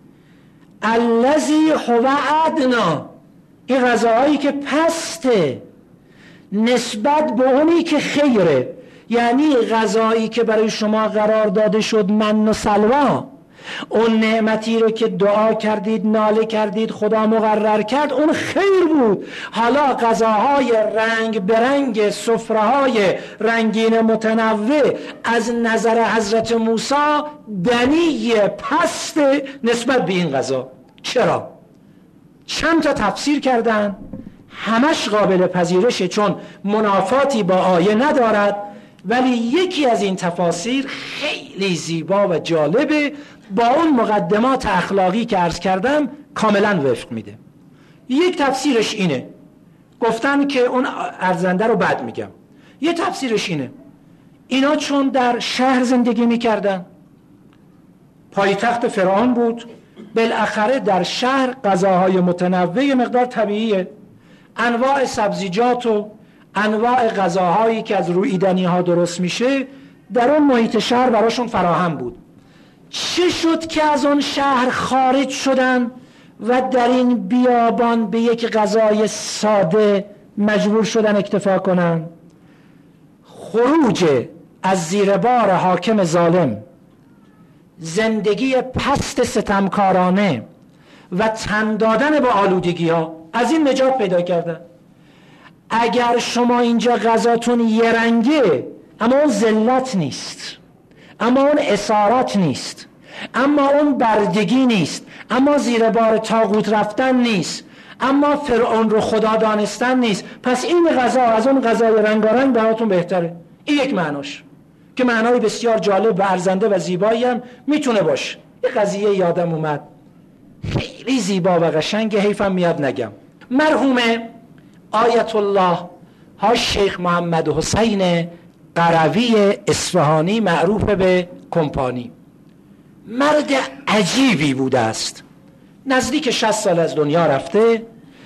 الذی هو ادنی، این غذاهایی که پسته نسبت به اونی که خیره. یعنی غذایی که برای شما قرار داده شد من و سلوا، اون نعمتی رو که دعا کردید، ناله کردید، خدا مقرر کرد، اون خیر بود. حالا غذاهای رنگ برنگ، سفره‌های رنگین متنوع از نظر حضرت موسی دنی پست نسبت به این غذا. چرا؟ چند تا تفسیر کردن، همش قابل پذیرشه چون منافاتی با آیه ندارد، ولی یکی از این تفاسیر خیلی زیبا و جالبه، با اون مقدمات اخلاقی که عرض کردم کاملا وفق میده. یک تفسیرش اینه، گفتن که اون ارزنده رو بعد میگم. یه تفسیرش اینه، اینا چون در شهر زندگی میکردن، پایتخت فرعون بود، بالاخره در شهر غذاهای متنوع مقدار طبیعیه، انواع سبزیجات و انواع غذاهایی که از رویدنی ها درست میشه در اون محیط شهر براشون فراهم بود. چه شد که از اون شهر خارج شدن و در این بیابان به یک غذای ساده مجبور شدن اکتفا کنن؟ خروج از زیر بار حاکم ظالم، زندگی پست ستمکارانه و تن دادن به آلودگی ها، از این نجات پیدا کردن. اگر شما اینجا غذاتون یه رنگه، اما اون ذلت نیست، اما اون اسارت نیست، اما اون بردگی نیست، اما زیر بار طاغوت رفتن نیست، اما فرعون رو خدا دانستن نیست، پس این غذا از اون غذای رنگارنگ براتون بهتره. این یک معناش که معنای بسیار جالب و ارزنده و زیبایی هم میتونه باشه. یه قضیه یادم اومد خیلی زیبا و قشنگ، حیفم میاد نگم. مرحوم آیت الله ها شیخ محمد حسین قروی اصفهانی معروف به کمپانی، مرد عجیبی بوده است. نزدیک 60 سال از دنیا رفته.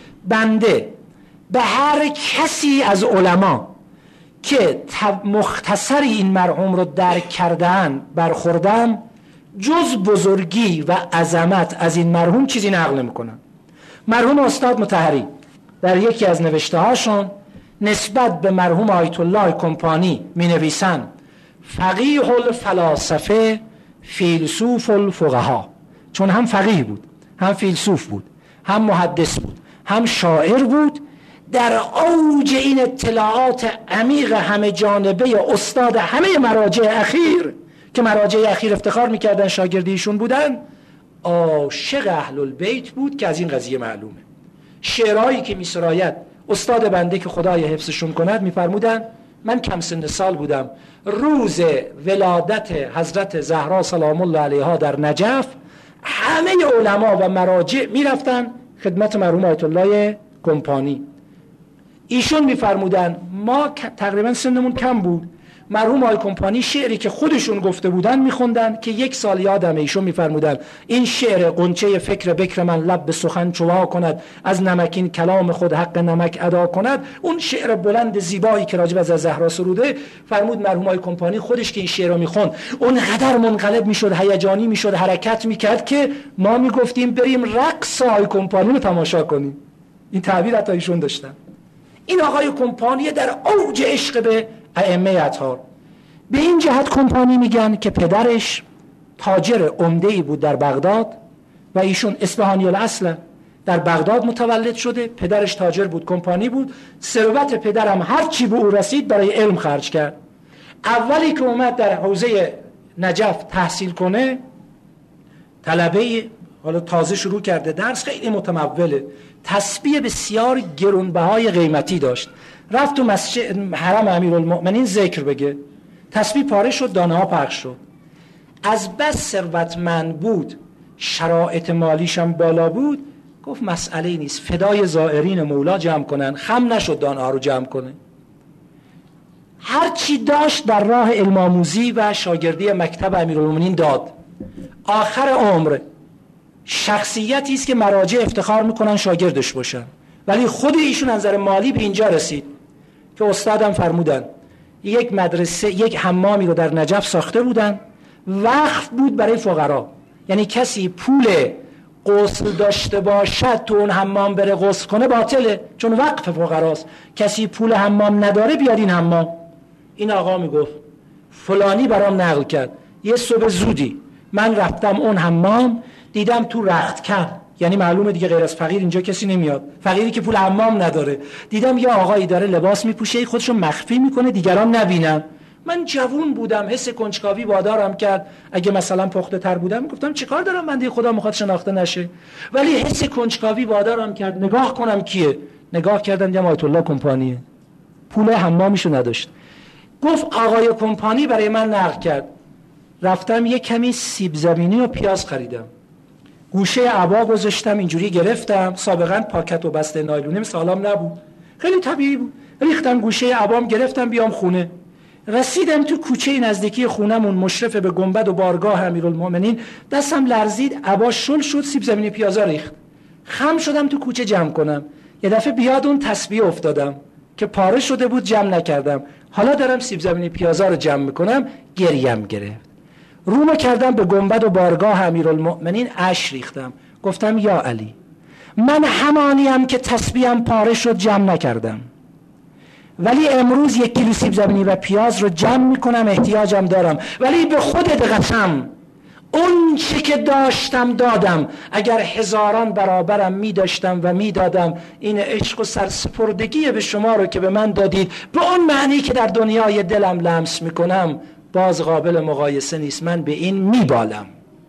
بنده به هر کسی از علما که مختصری این مرحوم رو درک کردن برخوردم، جز بزرگی و عظمت از این مرحوم چیزی نقل نمی‌کنم. مرحوم استاد مطهری در یکی از نوشته هاشون نسبت به مرحوم آیت الله کمپانی می نویسن فقیه الفلاسفه فیلسوف الفقها، چون هم فقیه بود، هم فیلسوف بود، هم محدث بود، هم شاعر بود. در اوج این اطلاعات عمیق همه جانبه استاد همه مراجع اخیر که مراجع اخیر افتخار میکردن شاگردیشون بودن، عاشق اهل البیت بود که از این قضیه معلومه. شعرهایی که میسراید استاد بنده که خدای حفظشون کند میفرمودن من کم سن سال بودم، روز ولادت حضرت زهرا سلام الله علیها در نجف، همه علما و مراجع میرفتن خدمت مرحوم آیت الله کمپانی. ایشون میفرمودن ما تقریبا سنمون کم بود، مرحوم آقای کمپانی شعری که خودشون گفته بودن میخوندن که 1 سال یادمه ایشون میفرمودن این شعر قنچه فکر بکر من لب به سخن چوا کند، از نمکین کلام خود حق نمک ادا کند. اون شعر بلند زیبایی که راجب از زهرا سروده، فرمود مرحوم آقای کمپانی خودش که این شعر رو میخوند اونقدر منقلب میشد، هیجانی میشد، حرکت میکرد که ما میگفتیم بریم رقص آقای کمپانی رو تماشا کنیم. این تعبیر حتی ایشون داشتن. این آقای کمپانی در اوج عشق به ائمه اطهار. به این جهت کمپانی میگن که پدرش تاجر عمده‌ای بود در بغداد و ایشون اصفهانی الاصل در بغداد متولد شده، پدرش تاجر بود، کمپانی بود. ثروت پدرم هر چی به او رسید برای علم خرج کرد. اولی که اومد در حوزه نجف تحصیل کنه، طلبه حالا تازه شروع کرده درس، خیلی متموله، تسبیح بسیار گرانبهای قیمتی داشت. رفت تو مسجد حرم امیرالمؤمنین ذکر بگه، تسبیح پاره شد، دانه ها پخش شد. از بس ثروتمند بود، شرایط مالیش هم بالا بود، گفت مسئله نیست، فدای زائرین مولا جمع کنن. خم نشد دانه ها رو جمع کنه. هر چی داشت در راه علم آموزی و شاگردی مکتب امیرالمؤمنین داد. آخر عمر شخصیتی است که مراجع افتخار میکنن شاگردش باشن، ولی خود ایشون از نظر مالی به اینجا رسید که استادم فرمودن یک مدرسه، یک حمامی رو در نجف ساخته بودن، وقف بود برای فقرا. یعنی کسی پول غسل داشته باشد تو اون حمام بره غسل کنه باطله، چون وقف فقراست. کسی پول حمام نداره بیاد این حمام. این آقا میگفت فلانی برام نقل کرد، یه صبح زودی من رفتم اون حمام، دیدم تو رختکن، یعنی معلومه دیگه غیر از فقیر اینجا کسی نمیاد، فقیری که پول حمام نداره، دیدم یه آقایی داره لباس میپوشه خودشو مخفی میکنه دیگران نبینن. من جوون بودم، حس کنجکاوی وادارم کرد، اگه مثلا پخته تر بودم گفتم چیکار دارم بنده خدا میخواد شناخته نشه، ولی حس کنجکاوی وادارم کرد نگاه کنم کیه. نگاه کردم دیدم آیت الله کمپانیه، پول حمامیشو نداشت. گفت آقای کمپانی برای من نقل کرد، رفتم یه کمی سیب زمینی و پیاز خریدم، گوشه عبا گذاشتم اینجوری گرفتم، سابقا پاکت و بسته نایلونی سالم نبود، خیلی طبیعی بود، ریختم گوشه عبام گرفتم بیام خونه. رسیدم تو کوچه نزدیکی خونمون مشرف به گنبد و بارگاه امیرالمؤمنین، دستم لرزید، عبا شل شد، سیب زمینی پیازا ریخت. خم شدم تو کوچه جمع کنم، یه دفعه بیاد اون تسبیح افتادم که پاره شده بود، جمع نکردم. حالا دارم سیب زمینی پیازا رو جمع میکنم، گریم گرفت. رومو کردم به گنبد و بارگاه امیرالمؤمنین، اشک ریختم، گفتم یا علی، من همانیم که تسبیحم پاره شد جمع نکردم، ولی امروز 1 کیلو سیب زمینی و پیاز رو جمع میکنم، احتیاجم دارم، ولی به خودت قسم اون چی که داشتم دادم. اگر هزاران برابرم می داشتم و می دادم، این عشق و سرسپردگی به شما رو که به من دادید به اون معنی که در دنیای دلم لمس می کنم باز قابل مقایسه نیست. من به این می بالم.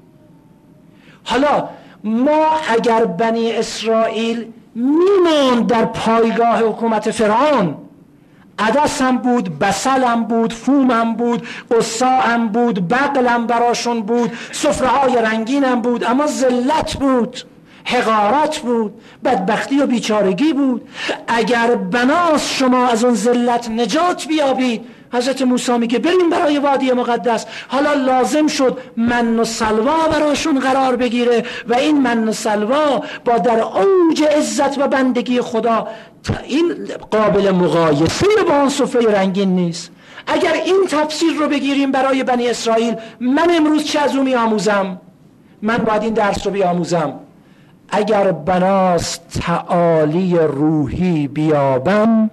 حالا ما اگر بنی اسرائیل میماند در پایگاه حکومت فرعون، عدسم بود، بصلم بود، فومم بود، قصاهم بود، بقلم براشون بود، سفره‌های رنگینم بود، اما ذلت بود، حقارت بود، بدبختی و بیچارگی بود. اگر بناس شما از اون ذلت نجات بیابید، حضرت موسی میگه بریم برای وادی مقدس. حالا لازم شد من و سلوا براشون قرار بگیره و این من و سلوا با در اوج عزت و بندگی خدا، این قابل مقایسه با اون سفره رنگین نیست. اگر این تفسیر رو بگیریم برای بنی اسرائیل، من امروز چه از او میآموزم؟ من باید این درس رو بیاموزم. اگر بناس تعالی روحی بیابم،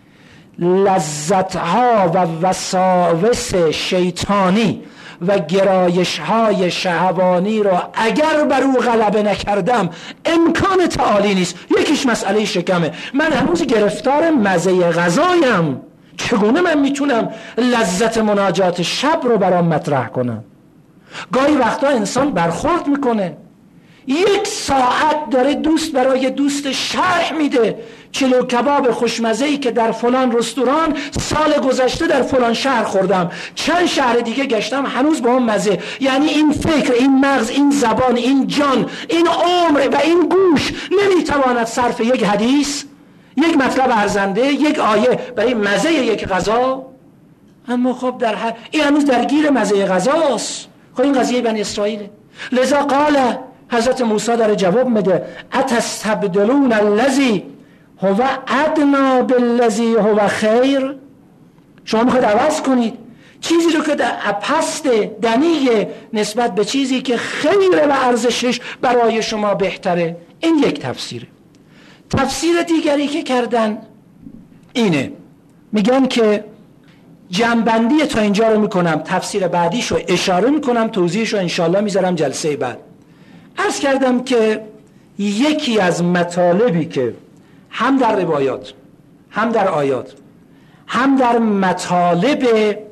لذتها و وساوس شیطانی و گرایشهای شهوانی رو اگر بر او غلبه نکردم، امکان تعالی نیست. یکیش مسئله شکمه. من هنوز گرفتار مزه غذایم. چگونه من میتونم لذت مناجات شب رو برام مطرح کنم؟ گاهی وقتا انسان برخورد میکنه، 1 ساعت داره دوست برای دوست شرح میده کیلو کباب خوشمزه‌ای که در فلان رستوران سال گذشته در فلان شهر خوردم، چند شهر دیگه گشتم هنوز با اون مزه. یعنی این فکر، این مغز، این زبان، این جان، این عمر و این گوش نمیتواند صرف یک حدیث، یک مطلب ارزنده، یک آیه برای مزه یک غذا. اما خب این هنوز درگیر مزه غذاست. خب این قضیه بنی اسرائیله. لذا قال حضرت موسی داره جواب میده اتستبدلون الذی هو ادنا بالذی هو خیر. شما میخواید عوض کنید چیزی رو که پست دنیه نسبت به چیزی که خیره و ارزشش برای شما بهتره. این یک تفسیره. تفسیر دیگری که کردن اینه، میگن که جمع‌بندی تا اینجا رو میکنم، تفسیر بعدیش رو اشاره میکنم، توضیحش رو انشالله میذارم جلسه بعد. عرض کردم که یکی از مطالبی که هم در روایات، هم در آیات، هم در مطالب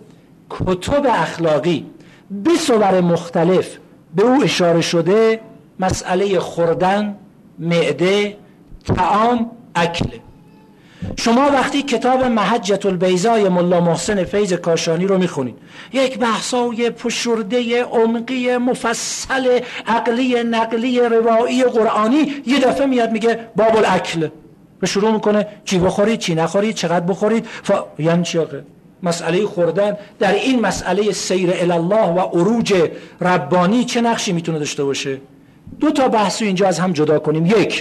کتب اخلاقی به صور مختلف به او اشاره شده، مسئله خوردن، معده، طعام، اکل. شما وقتی کتاب محجة البیضاء ملا محسن فیض کاشانی رو میخونید، یک بحثای پشرده عمقی مفصل عقلی نقلی روایی قرآنی، یه دفعه میاد میگه باب الاکل، به شروع میکنه چی بخورید چی نخورید چقدر بخورید یعنی چی آقا؟ مسئله خوردن در این مسئله سیر الله و عروج ربانی چه نقشی میتونه داشته باشه؟ 2 تا بحثو اینجا از هم جدا کنیم. یک،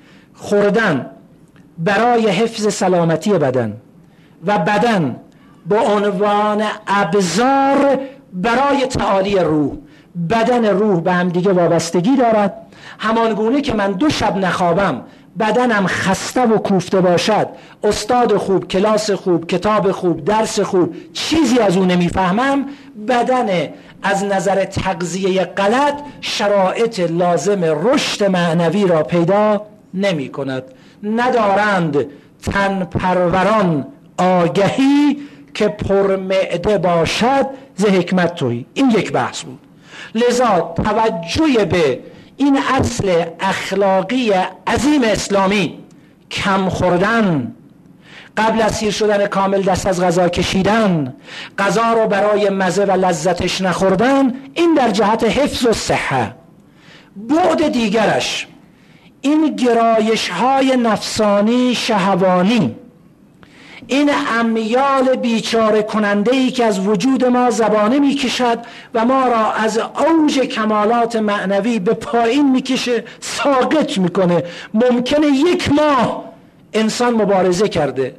خوردن برای حفظ سلامتی بدن و بدن با عنوان ابزار برای تعالی روح. بدن روح به هم دیگه وابستگی دارد. همانگونه که من 2 شب نخوابم، بدنم خسته و کوفته باشد، استاد خوب، کلاس خوب، کتاب خوب، درس خوب، چیزی از اون نمیفهمم، بدن از نظر تغذیه غلط شرایط لازم رشد معنوی را پیدا نمی کند. ندارند تن پروران آگهی که پرمعده باشد ز حکمت تویی. این یک بحث بود. لذا توجه به این اصل اخلاقی عظیم اسلامی، کم خوردن، قبل از سیر شدن کامل دست از غذا کشیدن، غذا رو برای مزه و لذتش نخوردن، این در جهت حفظ و صحه. بعد دیگرش این گرایش های نفسانی شهوانی، این امیال بیچاره کننده ای که از وجود ما زبانه می کشد و ما را از اوج کمالات معنوی به پایین می کشه، ساقط می کنه. ممکنه 1 ماه انسان مبارزه کرده.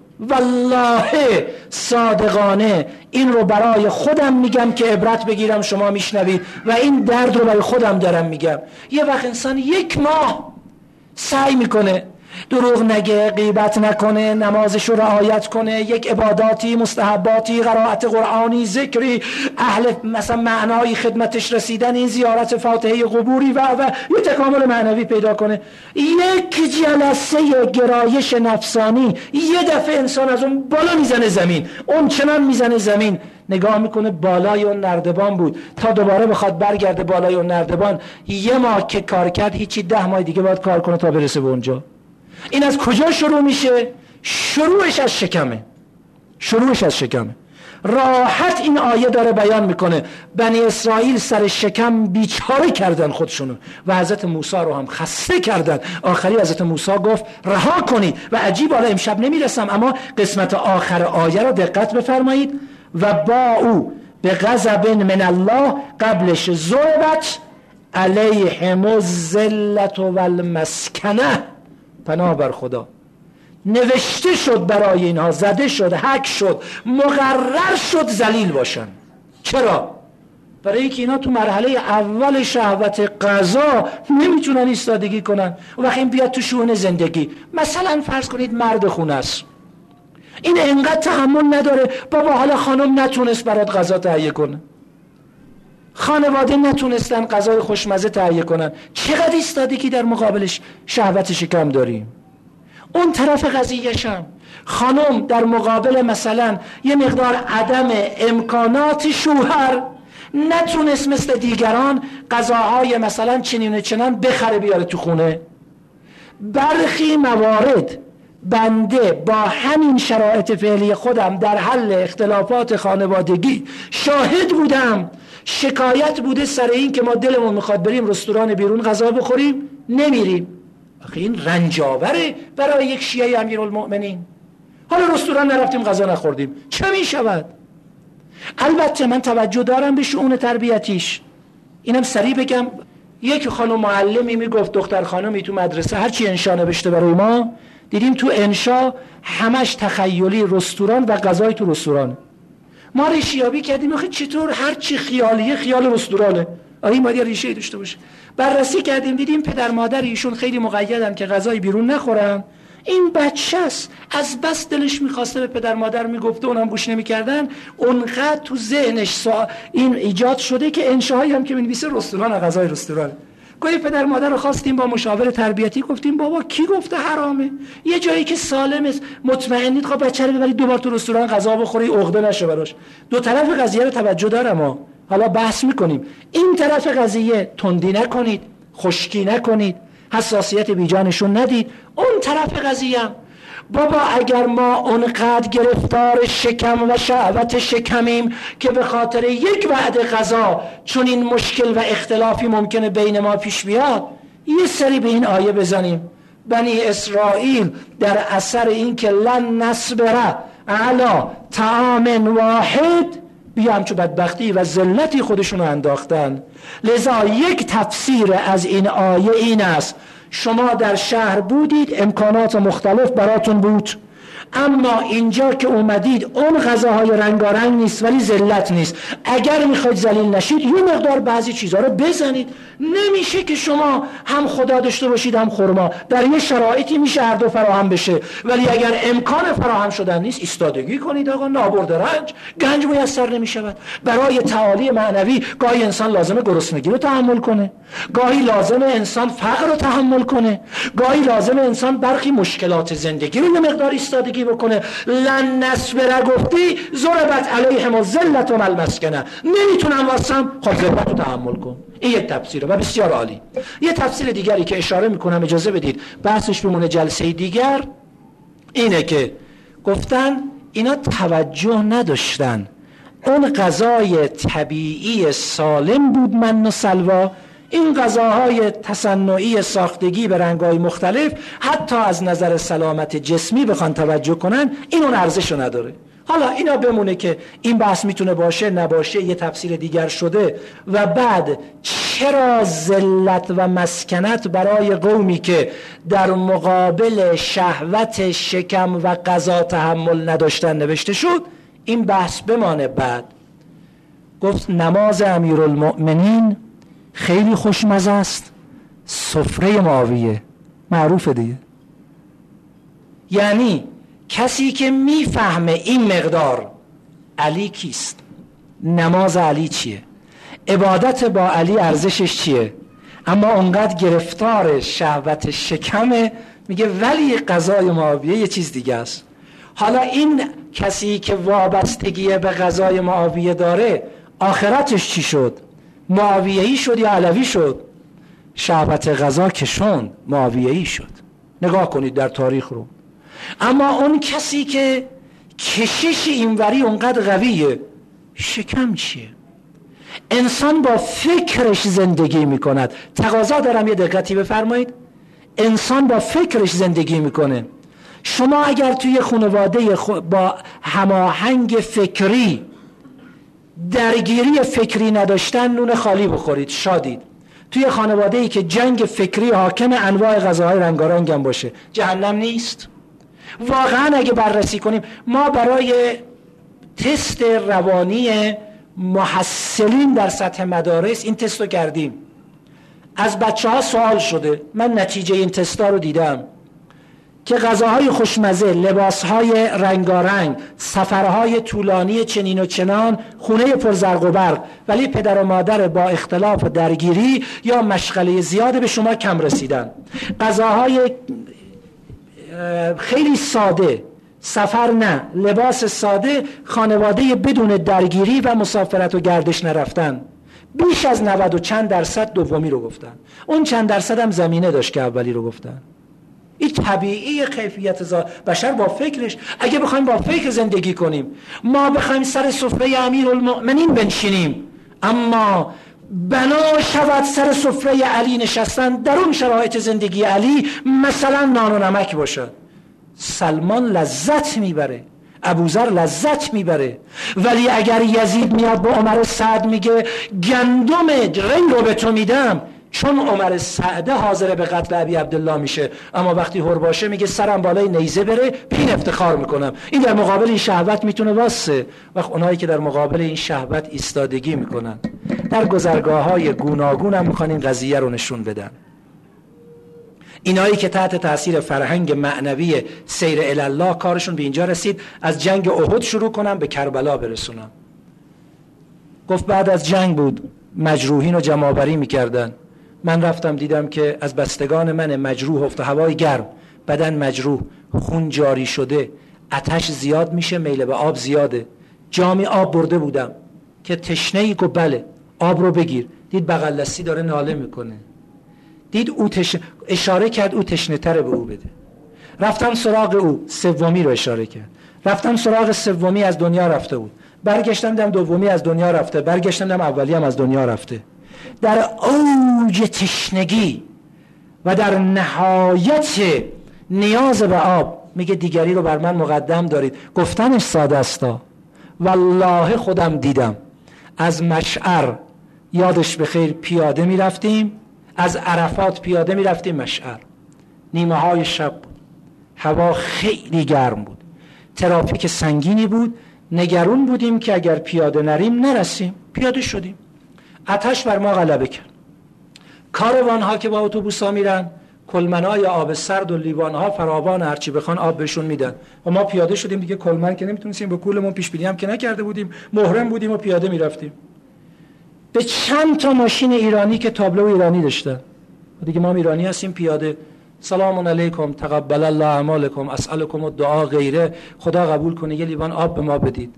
والله صادقانه این رو برای خودم میگم که عبرت بگیرم، شما میشنوید و این درد رو برای خودم دارم میگم. یه وقت انسان 1 ماه سعی میکنه دروغ نگه، غیبت نکنه، نمازش رو رعایت کنه، یک عباداتی، مستحباتی، قرائت قرآنی، ذکری، اهل مثلا معنای خدمتش رسیدن، این زیارت فاتحه قبوری و یه تکامل معنوی پیدا کنه. یک جلسه گرایش نفسانی یه دفعه انسان از اون بالا میزنه زمین، اون چنان میزنه زمین، نگاه میکنه بالای اون نردبان بود، تا دوباره بخواد برگرده بالای اون نردبان 1 ماه که کار کرد، هیچی 10 ماه دیگه باید کار کنه تا برسه به اونجا. این از کجا شروع میشه؟ شروعش از شکمه. شروعش از شکمه. راحت این آیه داره بیان میکنه بنی اسرائیل سر شکم بیچاره کردن خودشونو و حضرت موسی رو هم خسته کردن. آخری حضرت موسی گفت رها کنید. و عجیب، حالا امشب نمیرسم اما قسمت آخر آیه رو دقت بفرمایید. و با او به غضب من الله، قبلش ضربت علیهم الذلة والمسکنه، پناه بر خدا، نوشته شد برای اینها، زده شد، حک شد، مقرر شد ذلیل باشن. چرا؟ برای اینکه اینا تو مرحله اول شهوت غذا نمیتونن ایستادگی کنن. و وقتی این بیاد تو شؤون زندگی، مثلا فرض کنید مرد خونه است، این انقدر تحمل نداره، بابا حالا خانم نتونست برات غذا تهیه کنه، خانواده نتونستن غذای خوشمزه تهیه کنن، چقدر ایستادگی در مقابلش شهوت شکم داریم. اون طرف قضیه‌شم خانم در مقابل مثلا یه مقدار عدم امکانات شوهر نتونست مثل دیگران غذاهای مثلا چنین چنان بخره بیاره تو خونه. برخی موارد بنده با همین شرایط فعلی خودم در حل اختلافات خانوادگی شاهد بودم، شکایت بوده سر این که ما دلمون میخواد بریم رستوران بیرون غذا بخوریم، نمیریم. آخه این رنجاوره برای یک شیعه امیرالمؤمنین. حالا رستوران نرفتیم غذا نخوردیم، چه میشود؟ البته من توجه دارم به شؤون تربیتیش. اینم سریع بگم، یک خانم معلمی میگفت دختر خانمی تو مدرسه هرچی انشا نوشته برای ما، دیدیم تو انشا همش تخیلی رستوران و غذای تو رستوران. ما ریشیابی کردیم آخه چطور هرچی خیالیه خیال رستورانه، این باید ریشه داشته باشه. بررسی کردیم دیدیم پدر مادر ایشون خیلی مقیدن که غذای بیرون نخورن. این بچه است، از بس دلش میخواسته به پدر مادر میگفته، اونم گوش نمیکردن، اونقدر تو ذهنش این ایجاد شده که انشاهایی هم که می‌نویسه رستوران، غذای رستوران. گاهی پدر مادر رو خواستیم با مشاور تربیتی، گفتیم بابا کی گفته حرامه؟ یه جایی که سالم است، مطمئنید خب بچه رو ببرید دوبار تو رستوران غذا بخوری عقده نشه براش. دو طرف قضیه رو توجه دارم حالا بحث میکنیم. این طرف قضیه تندی نکنید، خشکی نکنید، حساسیت بیجانشون ندید. اون طرف قضیه بابا اگر ما اونقدر گرفتار شکم و شهوت شکمیم که به خاطر یک وعده غذا چون این مشکل و اختلافی ممکنه بین ما پیش بیاد، یه سری به این آیه بزنیم. بنی اسرائیل در اثر این که لن نصبر علی طعام واحد بیا همچو بدبختی و ذلتی خودشونو انداختن. لذا یک تفسیر از این آیه این است شما در شهر بودید، امکانات مختلف براتون بود، اما اینجا که اومدید اون غذاهای رنگارنگ نیست ولی ذلت نیست. اگر میخواید ذلیل نشید یه مقدار بعضی چیزها رو بزنید. نمیشه که شما هم خدا داشته باشید هم خرما، در یه شرایطی میشه هر دو فراهم بشه، ولی اگر امکان فراهم شدن نیست ایستادگی کنید. آقا نابرد رنج گنج میسر نمیشود. برای تعالی معنوی گاهی انسان لازمه گرسنگی رو تحمل کنه، گاهی لازمه انسان فقر رو تحمل کنه، گاهی لازمه انسان برخی مشکلات زندگی رو یه مقدار ایستادگی بکنه. لن نصبر گفتی ضربت علیهم الذلة والمسکنه، نمیتونم واسم، خب ذلت رو تحمل کن. این یک تفسیره و بسیار عالی. یه تفسیر دیگری که اشاره میکنم، اجازه بدید بحثش بمونه جلسه دیگر، اینه که گفتن اینا توجه نداشتن اون غذای طبیعی سالم بود من و سلوا، این غذاهای تصنعی ساختگی به رنگ‌های مختلف حتی از نظر سلامت جسمی بخوان توجه کنن، این اون ارزشو نداره. حالا اینا بمونه که این بحث میتونه باشه نباشه، یه تفسیر دیگر شده. و بعد چرا ذلت و مسکنت برای قومی که در مقابل شهوت شکم و غذا تحمل نداشتن نوشته شد، این بحث بمانه. بعد گفت نماز امیرالمؤمنین خیلی خوشمزه است، سفره معاویه معروفه دیگه، یعنی کسی که میفهمه این مقدار علی کیست، نماز علی چیه، عبادت با علی ارزشش چیه، اما اونقدر گرفتار شهوت شکمه میگه ولی غذای معاویه یه چیز دیگه است. حالا این کسی که وابستگی به غذای معاویه داره آخرتش چی شد؟ معاویه‌ای شد یا علوی شد؟ شهوت غذا کشوند، معاویه‌ای شد. نگاه کنید در تاریخ رو. اما اون کسی که کشش اینوری اونقدر قویه، شکم چیه؟ انسان با فکرش زندگی میکند. تقاضا دارم یه دقتی بفرمایید. انسان با فکرش زندگی میکنه. شما اگر توی خانواده با هماهنگ فکری، درگیری فکری نداشتن، نون خالی بخورید شادید. توی خانواده‌ای که جنگ فکری حاکم، انواع غذاهای رنگارنگ هم باشه، جهنم نیست. واقعا اگه بررسی کنیم، ما برای تست روانی محصلین در سطح مدارس این تست رو کردیم. از بچه ها سوال شده، من نتیجه این تستا رو دیدم که غذاهای خوشمزه، لباسهای رنگارنگ، سفرهای طولانی چنین و چنان، خونه پرزرق و برق، ولی پدر و مادر با اختلاف و درگیری یا مشغله زیاد به شما کم رسیدن. غذاهای خیلی ساده، سفر نه، لباس ساده، خانواده بدون درگیری و مسافرت و گردش نرفتن. بیش از 90 و چند درصد دومی رو گفتن. اون چند درصد هم زمینه داشت که اولی رو گفتن. این طبیعی کیفیت بشر با فکرش. اگه بخوایم با فکر زندگی کنیم، ما بخوایم سر سفره امیرالمؤمنین بنشینیم، اما بنا شود سر سفره علی نشستن در اون شرایط زندگی علی مثلا نان و نمک باشد، سلمان لذت میبره، ابوذر لذت میبره. ولی اگر یزید میاد با عمر سعد میگه گندم ری رو به تو میدم، چون عمر سعد حاضر به قتل ابی عبدالله میشه، اما وقتی هر باشه میگه سرم بالای نیزه بره، بین افتخار میکنم. این در مقابل این شهوت میتونه واسه. وقت اونایی که در مقابل این شهوت ایستادگی میکنن در گذرگاه‌های گوناگون هم میخوان این قضیه رو نشون بدن. اینایی که تحت تاثیر فرهنگ معنوی سیر الله کارشون به اینجا رسید از جنگ احد شروع کنم به کربلا برسونم. گفت بعد از جنگ بود، مجروحین رو جمع‌آوری میکردن. من رفتم دیدم که از بستگان من مجروح افت، هوای گرم، بدن مجروح، خون جاری شده، آتش زیاد میشه، میل به آب زیاده. جامی آب برده بودم که تشنه‌ای گفت بله آب رو بگیر. دید بغل دستی داره ناله میکنه، دید او اشاره کرد او تشنه تره به او بده. رفتم سراغ او، سومی رو اشاره کرد. رفتم سراغ سومی، از دنیا رفته بود. برگشتم دیدم دومی از دنیا رفته. برگشتم دیدم اولی هم از دنیا رفته. در اوج تشنگی و در نهایت نیاز به آب میگه دیگری رو بر من مقدم دارید. گفتنش ساده استا، والله خودم دیدم. از مشعر یادش بخیر پیاده میرفتیم، از عرفات پیاده میرفتیم مشعر، نیمه های شب بود، هوا خیلی گرم بود، ترافیک سنگینی بود، نگران بودیم که اگر پیاده نریم نرسیم. پیاده شدیم، آتش بر ما غلبه کرد. کاروان ها که با اتوبوس ها میرن، کلمنای آب سرد و لیوان ها فراوان، هرچی بخوان آب بهشون میدن. و ما پیاده شدیم دیگه، کلمن که نمیتونستیم به کولمون پیش بینی هم که نکرده بودیم، محرم بودیم و پیاده میرفتیم. به چند تا ماشین ایرانی که تابلو ایرانی داشتن، دیگه ما ایرانی هستیم، پیاده سلام علیکم تقبل الله اعمالکم اسالکم الدعاء غیره، خدا قبول کنه یه لیوان آب به ما بدید.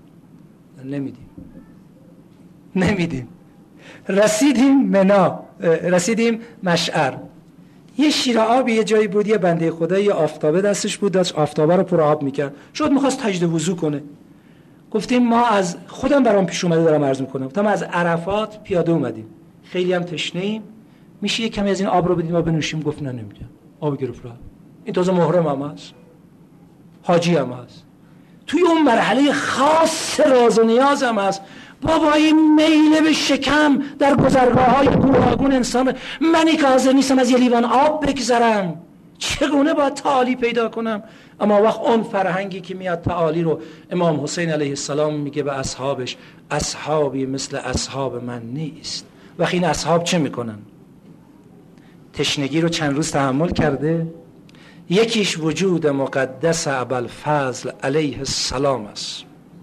نمیدیم. رسیدیم منا، رسیدیم مشعر، یه شیر آب یه جایی بود، یه بنده خدا یه آفتابه دستش بود، داشت آفتابه رو پر آب میکرد. شد میخواست تجدید وضو کنه. گفتیم ما از خودم برام پیش اومده دارم عرض میکنم، گفتم از عرفات پیاده اومدیم، خیلی هم تشنه‌ایم، میشه یه کمی از این آب رو بدیم ما بنوشیم؟ گفت نه نمیدم. آب گرفت رفت. این تازه محرم هم هست، حاجی هم هست، توی اون مرحله خاص راز و نیاز هم هست. بابا این میل به شکم در گذرگاه‌های گوناگون انسان، منی که حاضر نیستم از یه لیوان آب بگذرم، چگونه باید تعالی پیدا کنم؟ اما وقت اون فرهنگی که میاد تعالی رو، امام حسین علیه السلام میگه به اصحابش اصحابی مثل اصحاب من نیست. وقت این اصحاب چه میکنن؟ تشنگی رو چند روز تحمل کرده، یکیش وجود مقدس ابوالفضل علیه السلام است.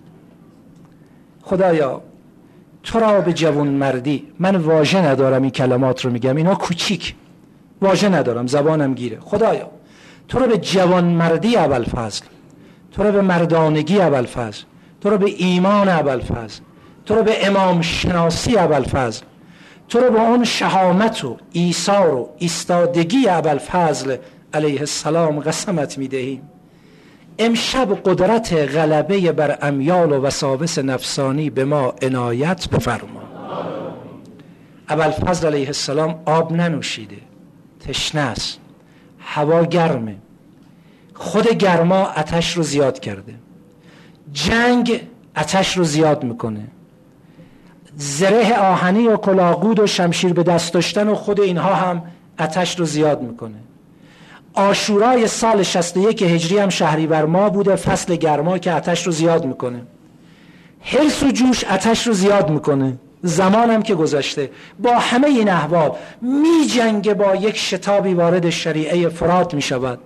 خدایا تو را به جوان مردی، من واژه ندارم این کلمات رو میگم، اینا کوچیک، واژه ندارم، زبانم گیره. خدایا تو را به جوان مردی ابوالفضل، تو را به مردانگی ابوالفضل، تو را به ایمان ابوالفضل، تو را به امام شناسی ابوالفضل، تو را به اون شهامت و ایثار و ایستادگی ابوالفضل علیه السلام قسمت میدهیم. امشب قدرت غلبه بر امیال و وساوس نفسانی به ما عنایت بفرما. ابوالفضل علیه السلام آب ننوشیده، تشنه است، هوا گرمه، خود گرما آتش رو زیاد کرده، جنگ آتش رو زیاد میکنه، زره آهنی و کلاهگود و شمشیر به دست داشتن و خود اینها هم آتش رو زیاد میکنه. عاشورای سال 61 هجری هم شهریور ماه بوده، فصل گرما که آتش رو زیاد میکنه. حرص و جوش آتش رو زیاد میکنه. زمان هم که گذشته با همه این احوال می جنگه، با یک شتابی وارد شریعه فرات می شود،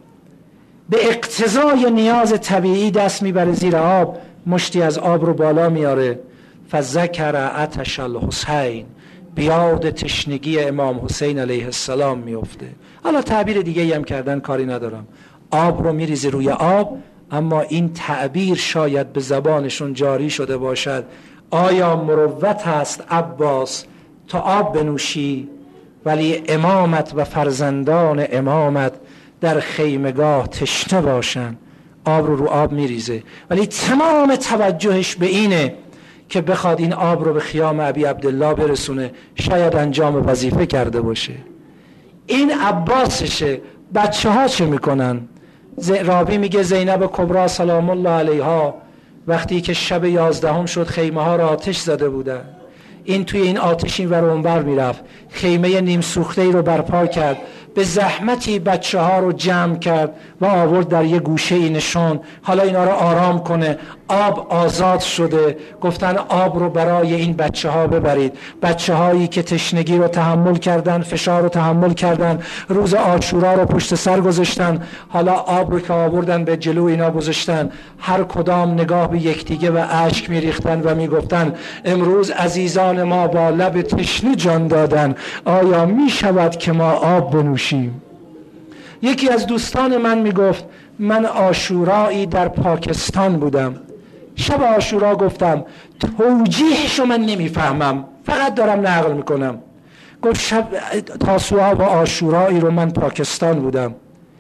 به اقتضای نیاز طبیعی دست میبره زیر آب، مشتی از آب رو بالا میاره. فذکر عطش الحسین، بیاد تشنگی امام حسین علیه السلام میفته. حالا تعبیر دیگه هم کردن کاری ندارم، آب رو میریزه روی آب، اما این تعبیر شاید به زبانشون جاری شده باشد: آیا مروت است عباس تا آب بنوشی، ولی امامت و فرزندان امامت در خیمگاه تشنه باشن. آب رو آب میریزه، ولی تمام توجهش به اینه که بخواد این آب رو به خیام ابی عبدالله برسونه، شاید انجام وظیفه کرده باشه. این عباسشه. بچه ها چه میکنن؟ رابی میگه زینب کبرا سلام الله علیها وقتی که شب 11 شد خیمه ها را آتش زده بودن، این توی این آتش این ور و اون ور میرفت، خیمه نیم سوخته ای رو برپا کرد، به زحمتی بچه ها رو جمع کرد و آورد در یه گوشه ای نشون، حالا اینا رو آرام کنه. آب آزاد شده، گفتن آب رو برای این بچه ها ببرید. بچه هایی که تشنگی رو تحمل کردن، فشار رو تحمل کردن، روز عاشورا رو پشت سر گذاشتن، حالا آب رو که آوردن به جلو اینا گذاشتن، هر کدام نگاه به یکدیگه و اشک میریختن و میگفتن امروز عزیزان ما با لب تشنه جان دادن، آیا میشود که ما آب بنوشیم؟ یکی از دوستان من میگفت من عاشورایی در پاکستان بودم، شب عاشورا گفتم توجیهشو من نمیفهمم، فقط دارم نقل میکنم. گفت شب تاسوعا و عاشورایی رو من پاکستان بودم،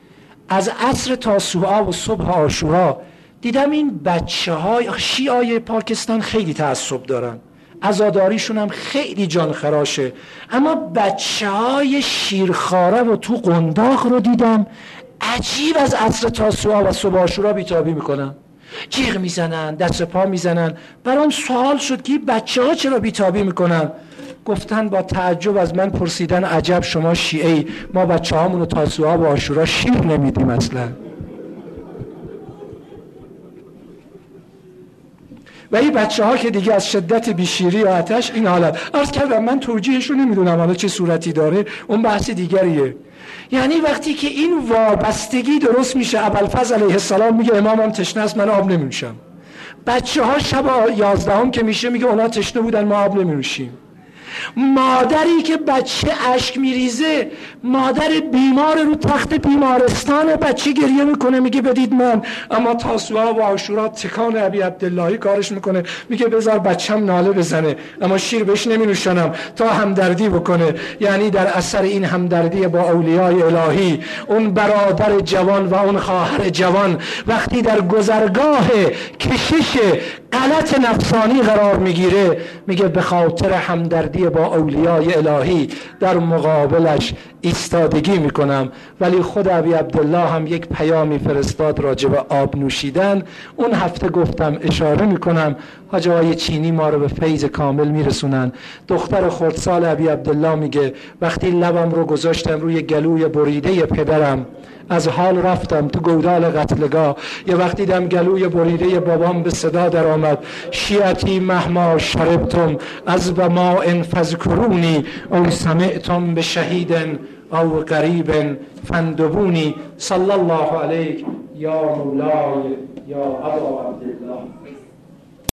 از عصر تاسوعا و صبح عاشورا دیدم این بچه های شیعای پاکستان خیلی تعصب دارن، عزاداریشون هم خیلی جان خراشه، اما بچه های شیرخواره و تو قنداق رو دیدم عجیب از عصر تاسوعا و صبح عاشورا بیتابی میکنن، جیغ میزنن، دست پا میزنن. برام سوال شد که بچه ها چرا بیتابی میکنن؟ گفتن با تعجب از من پرسیدن عجب شما شیعه‌ای، ما بچه هامونو تاسوعا و عاشورا شیر نمیدیم اصلا. و این بچه ها که دیگه از شدت بیشیری و آتش این حالت عرض کردم، من توجیهش رو نمیدونم حالا چه صورتی داره، اون بحث دیگریه. یعنی وقتی که این وابستگی درست میشه، ابوالفضل علیه السلام میگه امامم تشنه است من آب نمی‌نوشم، بچه ها شب 11 که میشه میگه اونا تشنه بودن ما آب نمی‌نوشیم. مادری که بچه اشک میریزه، مادر بیمار رو تخت بیمارستان، بچه گریه میکنه میگه بدید من، اما تاسوعا و عاشورا تکان ابی عبداللهی کارش میکنه، میگه بذار بچم ناله بزنه اما شیر بهش نمینوشنم تا همدردی بکنه. یعنی در اثر این همدردی با اولیای الهی، اون برادر جوان و اون خواهر جوان وقتی در گذرگاه کشش غلط نفسانی قرار میگیره، میگه به خاطر همدردی با اولیای الهی در مقابلش ایستادگی میکنم. ولی خود ابی عبدالله هم یک پیامی فرستاد راجع به آب نوشیدن. اون هفته گفتم اشاره میکنم حاجی آقای چینی ما رو به فیض کامل میرسونن. دختر خردسال ابی عبدالله میگه وقتی لبم رو گذاشتم روی گلوی بریده پدرم، از حال رفتم تو گودال قتلگاه، یه وقتی دیدم گلوی بریده بابام به صدا در آمد، شیعتی مهما شربتم از و ما ان فذکرونی او سمعتم به شهید او قریب فاندبونی. صلی الله علیک یا مولاي یا ابا عبدالله.